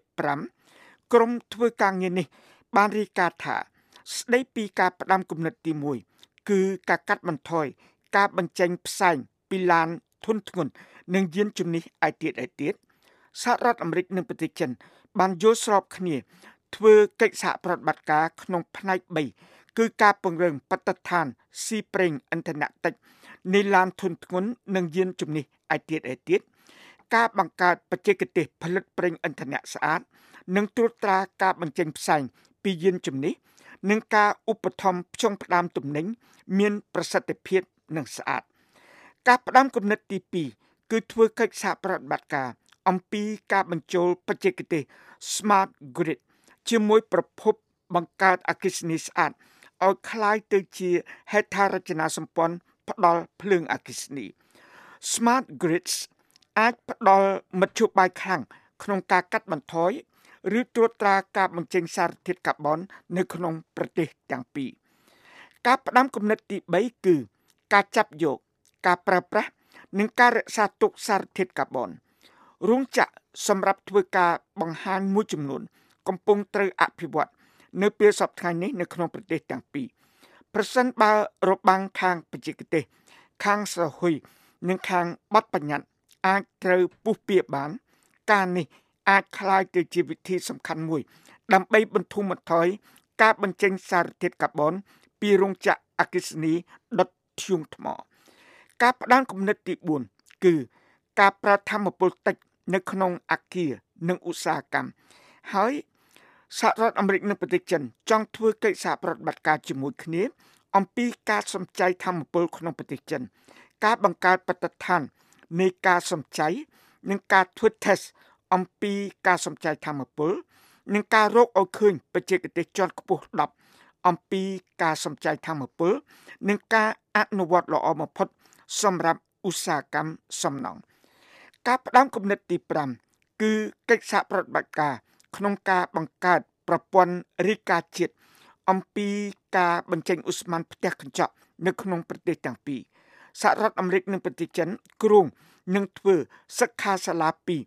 5ក្រុមធ្វើការងារនេះបានរាយការណ៍ថាស្ដីពីការផ្ដាំគំនិតទី1គឺការកាត់បន្ថយការបញ្ចេញផ្សែងពីឡានធុនធ្ងន់និងយានជំនិះឯទៀតសហរដ្ឋអាមេរិកនិងប្រទេសចិនបានយល់ស្របគ្នាធ្វើកិច្ចសហប្រតិបត្តិការក្នុងផ្នែក3គឺការពង្រឹងបទដ្ឋានស៊ីប្រេងឥន្ធនៈតិចនៃឡានធុនធ្ងន់និងយានជំនិះឯទៀតការបង្កើតបច្ចេកទេសផលិតប្រេងឥន្ធនៈស្អាតនិងត្រួតត្រាការបញ្ចេញផ្សែងពីយានជំនិះនិងការឧបត្ថម្ភផ្ចុងផ្ដើមទំនិញមានប្រសិទ្ធភាពនិងស្អាតការផ្ដាំគំនិតទី2គឺធ្វើកិច្ចសហប្រតិបត្តិការអំពីការបញ្ចូលបច្ចេកទេស Smart Grid ជាមួយប្រភពបង្កើតអគ្គិសនីស្អាតឲ្យคล้ายទៅជាហេដ្ឋារចនាសម្ព័ន្ធផ្ដល់ភ្លើងអគ្គិសនី Smart Grids អាចផ្ដល់មធ្យោបាយខ្លាំងក្នុងការកាត់បន្ថយឬត្រួតត្រាការបញ្ចេញសារធាតុកាបូននៅក្នុងប្រទេសទាំងពីរការផ្ដាំគំនិតទី3គឺការចាប់យកការប្រើប្រាស់និងការរក្សាទុកសារធាតុកាបូនរោងចក្រសម្រាប់ធ្វើការបង្ហាញមួយចំនួនកំពុងត្រូវអភិវឌ្ឍនៅពេលសប្តាហ៍នេះនៅក្នុងប្រទេសទាំងពីរប្រសិនបើរបាំងខាងបច្ចេកទេសខាងសហហ៊ុយនិងខាងបទបញ្ញត្តិអាចត្រូវពុះពៀបានការនេះអាចคล้ายទៅជាវិធីសំខាន់មួយដើម្បីបន្ធូរបន្ថយការបញ្ចេញសារធាតុកាបូនពីរោងចក្រអគ្គិសនីដុតធ្យូងថ្មការផ្ដាំគំនិតទី4គឺការប្រើថាមពលតិចនៅក្នុងអគារនិងឧស្សាហកម្មហើយសហរដ្ឋអាមេរិកនិងប្រទេសចិនចង់ធ្វើកិច្ចសហប្រតិបត្តិការជាមួយគ្នាអំពីការសំចៃថាមពលក្នុងប្រទេសចិនការបង្កើតបទដ្ឋាននៃការសំចៃនិងការធ្វើ test អំពីការសំចៃថាមពលនិងការរកឲ្យឃើញបច្ចេកទេសជាន់ខ្ពស់10អំពីការសំចៃថាមពលនិងការអនុវត្តល្អបំផុតសម្រាប់ឧស្សាហកម្មសំណង់ការផ្ដាំគំនិតទី5គឺកិច្ចសហប្រតិបត្តិការក្នុងការបង្កើតប្រព័ន្ធរាយការណ៍ជាតិអំពីការបញ្ចេញឧស្ម័នផ្ទះកញ្ចក់នៅក្នុងប្រទេសទាំងពីរសហរដ្ឋអាមេរិកនិងប្រទេសចិនគ្រោងនឹងធ្វើសិក្ខាសាលា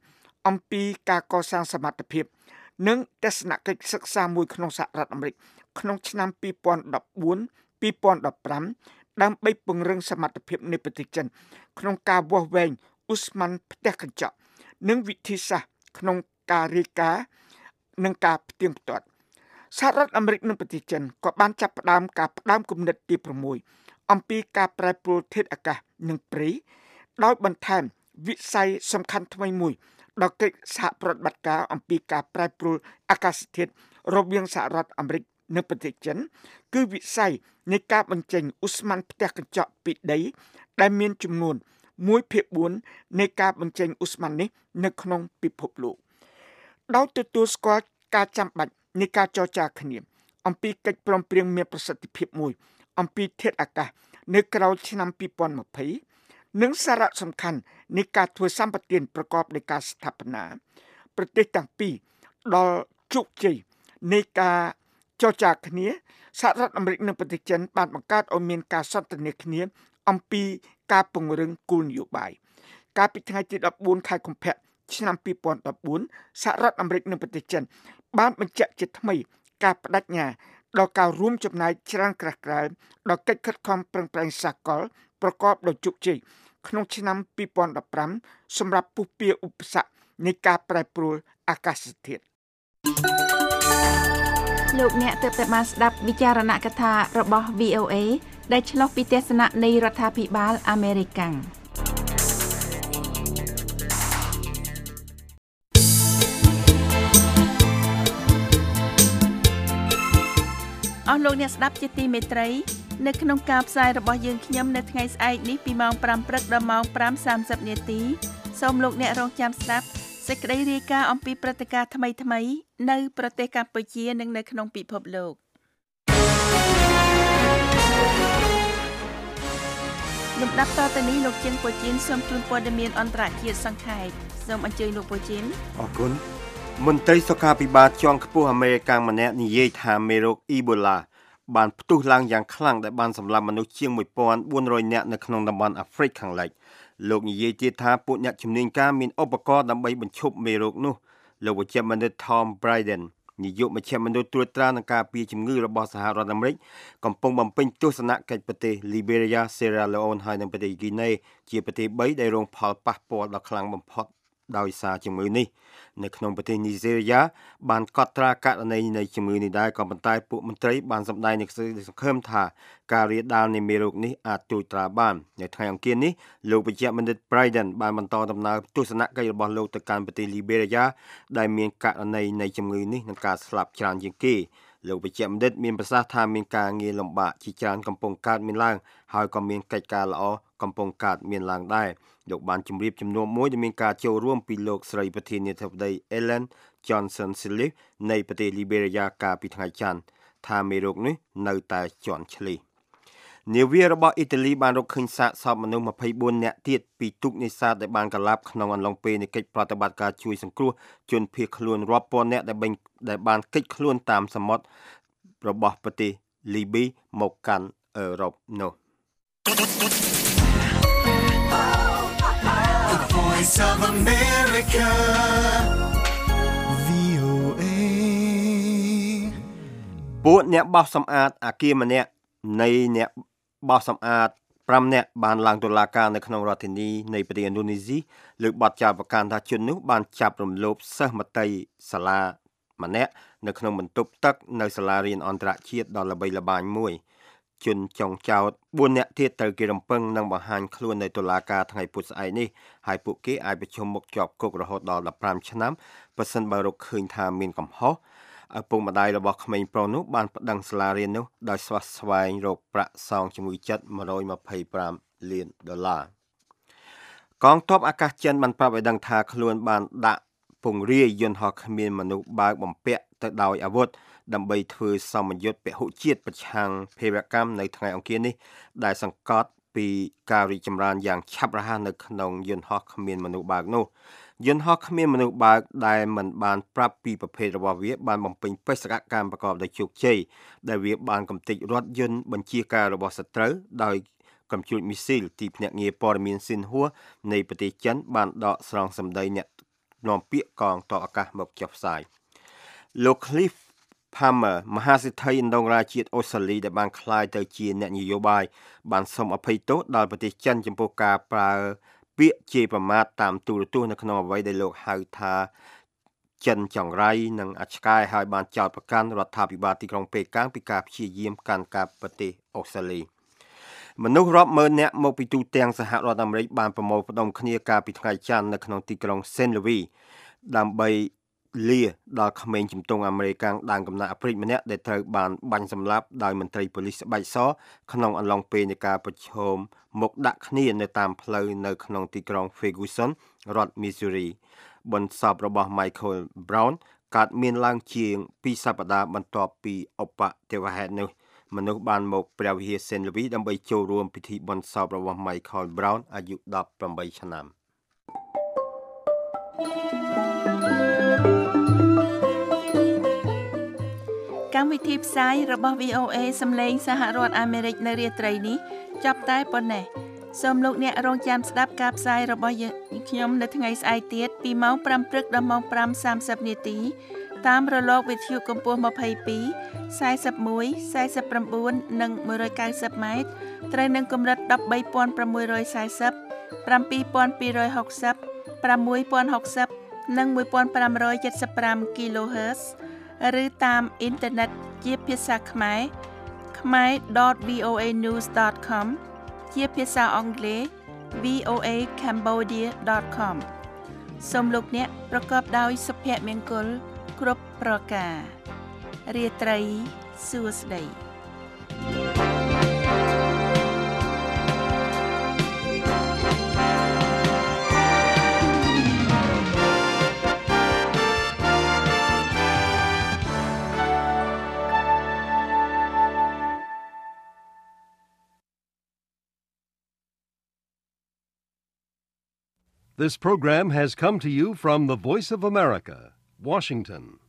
2អំពីការកសាងសមត្ថភាពនិងទស្សនកិច្ចសិក្សាមួយក្នុងសហរដ្ឋអាមេរិកក្នុងឆ្នាំ2014-2015ដើម្បីពង្រឹងសមត្ថភាពនៃប្រទេសចិនក្នុងការវាស់វែងឧស្ម័នផ្ទះកញ្ចក់និងវិធីសាស្ត្រក្នុងការរាយការណ៍និងការផ្ទៀងផ្ទាត់សហរដ្ឋអាមេរិកនិងប្រទេសចិនក៏បានចាប់ផ្ដើមការផ្ដាំគំនិតទី6អំពីការប្រែប្រួលធាតុអាកាសនិងព្រៃដោយបន្ថែមវិស័យសំខាន់ថ្មីមួយដល់កិច្ចសហប្រតិបត្តិការអំពីការប្រែប្រួលអាកាសធាតុរវាងសហរដ្ឋអាមេរិកនិងប្រទេសចិនគឺវិស័យនៃការបញ្ចេញឧស្ម័នផ្ទះកញ្ចក់ពីដីដែលមានចំនួន 1/4 នៃការបញ្ចេញឧស្ម័ននេះនៅក្នុងពិភពលោកដោយទទួលស្គាល់ការចាំបាច់នៃការចរចាគ្នាអំពីកិច្ចព្រមព្រៀងមានប្រសិទ្ធភាពមួយអំពីធាតុអាកាសនៅក្រៅឆ្នាំ2020និងសារៈសំខាន់នៃការធ្វើសម្បទានប្រកបដោយការស្ថាបនាប្រទេសទាំងពីរដល់ជោគជ័យនៃការចរចាគ្នាសហរដ្ឋអាមេរិកនិងប្រទេសចិនបានបង្កើតឲ្យមានការសន្ទនាគ្នាអំពីការពង្រឹងគោលនយោបាយកាលពីថ្ងៃទី14ខែកុម្ភៈឆ្នាំ2014សហរដ្ឋអាមេរិកនិងប្រទេសចិនបានបញ្ជាក់ជាថ្មីការបដិញ្ញាដល់ការរួមចំណាយច្រើនក្រាស់ក្រែលដល់កិច្ចខិតខំប្រឹងប្រែងសកលប្រកបដោយជោគជ័យក្នុងឆ្នាំ2015សម្រាប់ពុះពៀឧបសគ្គនៃការប្រែប្រួលអាកាសធាតុលោកអ្នកទើបតែបានស្ដាប់វិចារណកថារបស់ VOA ដែលឆ្លុះពីទស្សនៈនៃរដ្ឋាភិបាលអាមេរិកកាំងអស់លោកអ្នកស្ដាប់ជាទីមេត្រីនៅក្នុងការផ្សាយរបស់យើងខ្ញុំនៅថ្ងៃស្អែកនេះពីម៉ោង 5 ព្រឹកដល់ម៉ោង 5:30 នាទីសូមលោកអ្នករងចាំស្ដាប់សេចក្តីរាយការណ៍អំពីព្រឹត្តិការណ៍ថ្មីៗនៅប្រទេសកម្ពុជានិងនៅក្នុងពិភពលោកលំដាប់តទៅនេះលោកជិនពូជីនសូមជូនព័ត៌មានអន្តរជាតិសង្ខេបសូមអញ្ជើញលោកពូជីនអរគុណមន្ត្រីសុខាភិបាលជាន់ខ្ពស់អាមេរិកម្នាក់និយាយថាមេរោគអ៊ីបូឡាបានផ្ទុះឡើងយ៉ាងខ្លាំងដែលបានសម្លាប់មនុស្សជាង 1,400 នាក់នៅក្នុងតំបន់អាហ្វ្រិកខាងលិចលោកនិយាយទៀតថាពួកអ្នកជំនាញការមានឧបករណ៍ដើម្បីបញ្ឈប់មេរោគនោះលោកវេជ្ជបណ្ឌិត Tom Bryden នាយកមជ្ឈមណ្ឌលត្រួតត្រានិងការពារជំងឺរបស់សហរដ្ឋអាមេរិកកំពុងបំពេញទស្សនកិច្ចប្រទេស Liberia, Sierra Leone ហើយនិងប្រទេស Guinea ជាប្រទេស3ដែលរងផលប៉ះពាល់ដ៏ខ្លាំងបំផុតដោយសារជំងឺនេះនៅក្នុងប្រទេសនីហ្សេរីយ៉ាបានកត់ត្រាករណីនៃជំងឺនេះដែរក៏ប៉ុន្តែពួកមន្ត្រីបានសម្ដែងនូវក្តីសង្ឃឹមថាការរាលដាលនៃមេរោគនេះអាចត្រួតត្រាបាននៅថ្ងៃអង្គារនេះលោកវេជ្ជបណ្ឌិត Bryden បានបន្តដំណើរទស្សនកិច្ចរបស់លោកទៅកាន់ប្រទេស Liberia ដែលមានករណីនៃជំងឺនេះនិងការស្លាប់ច្រើនជាងគេលោកវេជ្ជបណ្ឌិតមានប្រសាសន៍ថាមានការងារលំបាកជាច្រើនកំពុងកើតមានឡើងហើយក៏មានកិច្ចការល្អកំពុងកើតមានឡើងដែរលោកបានជម្រាបជំនួបមួយដែលមានការចូលរួមពីលោកស្រីប្រធានាធិបតី Ellen Johnson Sirleaf នៃប្រទេស Liberia កាលពីថ្ងៃច័ន្ទថាមេរោគនេះនៅតែជន់ឈ្លីនាវារបស់អ៊ីតាលីបានរកឃើញសាកសពមនុស្ស24នាក់ទៀតពីទូកនេសាទដែលបានកលាប់ក្នុងអំឡុងពេលនៃកិច្ចប្រតិបត្តិការជួយសង្គ្រោះជនភៀសខ្លួនរាប់ពាន់នាក់ដែលបានគេចខ្លួនតាមសមុទ្ររបស់ប្រទេសលីប៊ីមកកាន់អឺរ៉ុបនោះVoice of America VOA ពួកអ្នកបោសសម្អាតអគារម្នាក់នៃអ្នកបោសសម្អាត5នាក់បានឡើងតុលាការនៅក្នុងរដ្ឋធានីនៃប្រទេសឥណ្ឌូនេស៊ីលើកបទចោទប្រកាន់ថាជននោះបានចាប់រំលោភសិស្សមត្តេយ្យសាលាម្នាក់នៅក្នុងបន្ទប់ទឹកនៅសាលារៀនអន្តរជាតិដ៏ល្បីល្បាញមួយជនចុងចោទ4នាក់ទៀតត្រូវគេរំពឹងនឹងបង្ហាញខ្លួននៅតុលាការថ្ងៃពុធស្អែកនេះហើយពួកគេអាចប្រឈមមុខជាប់គុករហូតដល់15ឆ្នាំប្រសិនបើរកឃើញថាមានកំហុសឪពុកម្ដាយរបស់ក្មេងប្រុសនោះបានប្តឹងសាលារៀននោះដោយស្វះស្វែងរកប្រាក់សងជំងឺចិត្ត$125 លានកងទ័ពអាកាសចិនបានប្រាប់ឲ្យដឹងថាខ្លួនបានដាក់ពង្រាយយន្តហោះគ្មានមនុស្សបើកបំពាក់ទៅដោយអាវុធដើម្បីធ្វើសម្ពយុទ្ធពហុជាតិប្រឆាំងភេរវកម្មនៅថ្ងៃអង្គារនេះដែលសង្កត់ពីការរីកចម្រើនយ៉ាងឆាប់រហ័សនៅក្នុងយន្តហោះគ្មានមនុស្សបើកនោះយន្តហោះគ្មានមនុស្សបើកដែលមិនបានប្រាប់ពីប្រភេទរបស់វាបានបំពេញបេសកកម្មប្រកបដោយជោគជ័យដែលវាបានកំទេចរថយន្តបញ្ជាការរបស់សត្រូវដោយកំជួចមីស៊ីលទីភ្នាក់ងារព័ត៌មានស៊ីនហួរនៃប្រទេសចិនបានដកស្រង់សម្ដីអ្នកនាំពាក្យកងទ័ពអាកាសមកចុះផ្សាយលោក Cliff Palmer មហាសេដ្ឋីឥណ្ឌូនេស៊ីជាតិអូស្ត្រាលីដែលបានក្លាយទៅជាអ្នកនយោបាយបានសូមអភ័យទោសដល់ប្រទេសចិនចំពោះការប្រើពាក្យជេរប្រមាថតាមទូរទស្សន៍នៅក្នុងអ្វីដែលលោកហៅថាចិនចង្រៃនិងអឆ្កែហើយបានចោទប្រកាន់រដ្ឋាភិបាលទីក្រុងប៉េកាំងពីការព្យាយាមកាន់កាប់ប្រទេសអូស្ត្រាលីមនុស្សរាប់ម៉ឺននាក់មកពីទូទាំងសហរដ្ឋអាមេរិកបានប្រមូលផ្ដុំគ្នាកាលពីថ្ងៃច័ន្ទនៅក្នុងទីក្រុង Saint Louis ដើម្បីលាដល់ក្មេងជំទង់អាមេរិកដើមកំណើតអាហ្វ្រិកម្នាក់ដែលត្រូវបានបាញ់សម្លាប់ដោយមន្ត្រីប៉ូលីសស្បែកសក្នុងអំឡុងពេលនៃការប្រឈមមុខដាក់គ្នានៅតាមផ្លូវនៅក្នុងទីក្រុង Ferguson រដ្ឋ Missouri បន្ទាប់របស់ Michael Brown កើតមានឡើងជាង2សប្តាហ៍បន្ទាប់ពីឧបទ្ទវហេតុនោះមនុស្សបានមកព្រះវិហារ Saint Louis ដើម្បីចូលរួមពិធីបុណ្យសពរបស់ Michael Brown អាយុ18ឆ្នាំកម្មវិធីផ្សាយរបស់ VOA សម្លេងសហរដ្ឋអាមេរិកនៅរាត្រីនេះចាប់តែប៉ុណ្ណេះសូមលោកអ្នករងចាំស្ដាប់ការផ្សាយរបស់ខ្ញុំនៅថ្ងៃស្អែកទៀតពីម៉ោង 5 ព្រឹកដល់ម៉ោង 5:30 នាទីតាមរលកវិទ្យុកម្ពស់ 22 41 49 និង 190 ម៉ែត្រត្រូវនឹងកម្រិត 13,640 7,260 6,060 និង 1,575 kHz ឬតាមអ៊ីនធឺណិតជាភាសាខ្មែរ khmer.voanews.com ជាភាសាអង់គ្លេស voacambodia.com សូមលោកអ្នកប្រកបដោយសុភមង្គលគ្រប់ប្រការរាត្រីសួស្តី This program has come to you from the Voice of America, Washington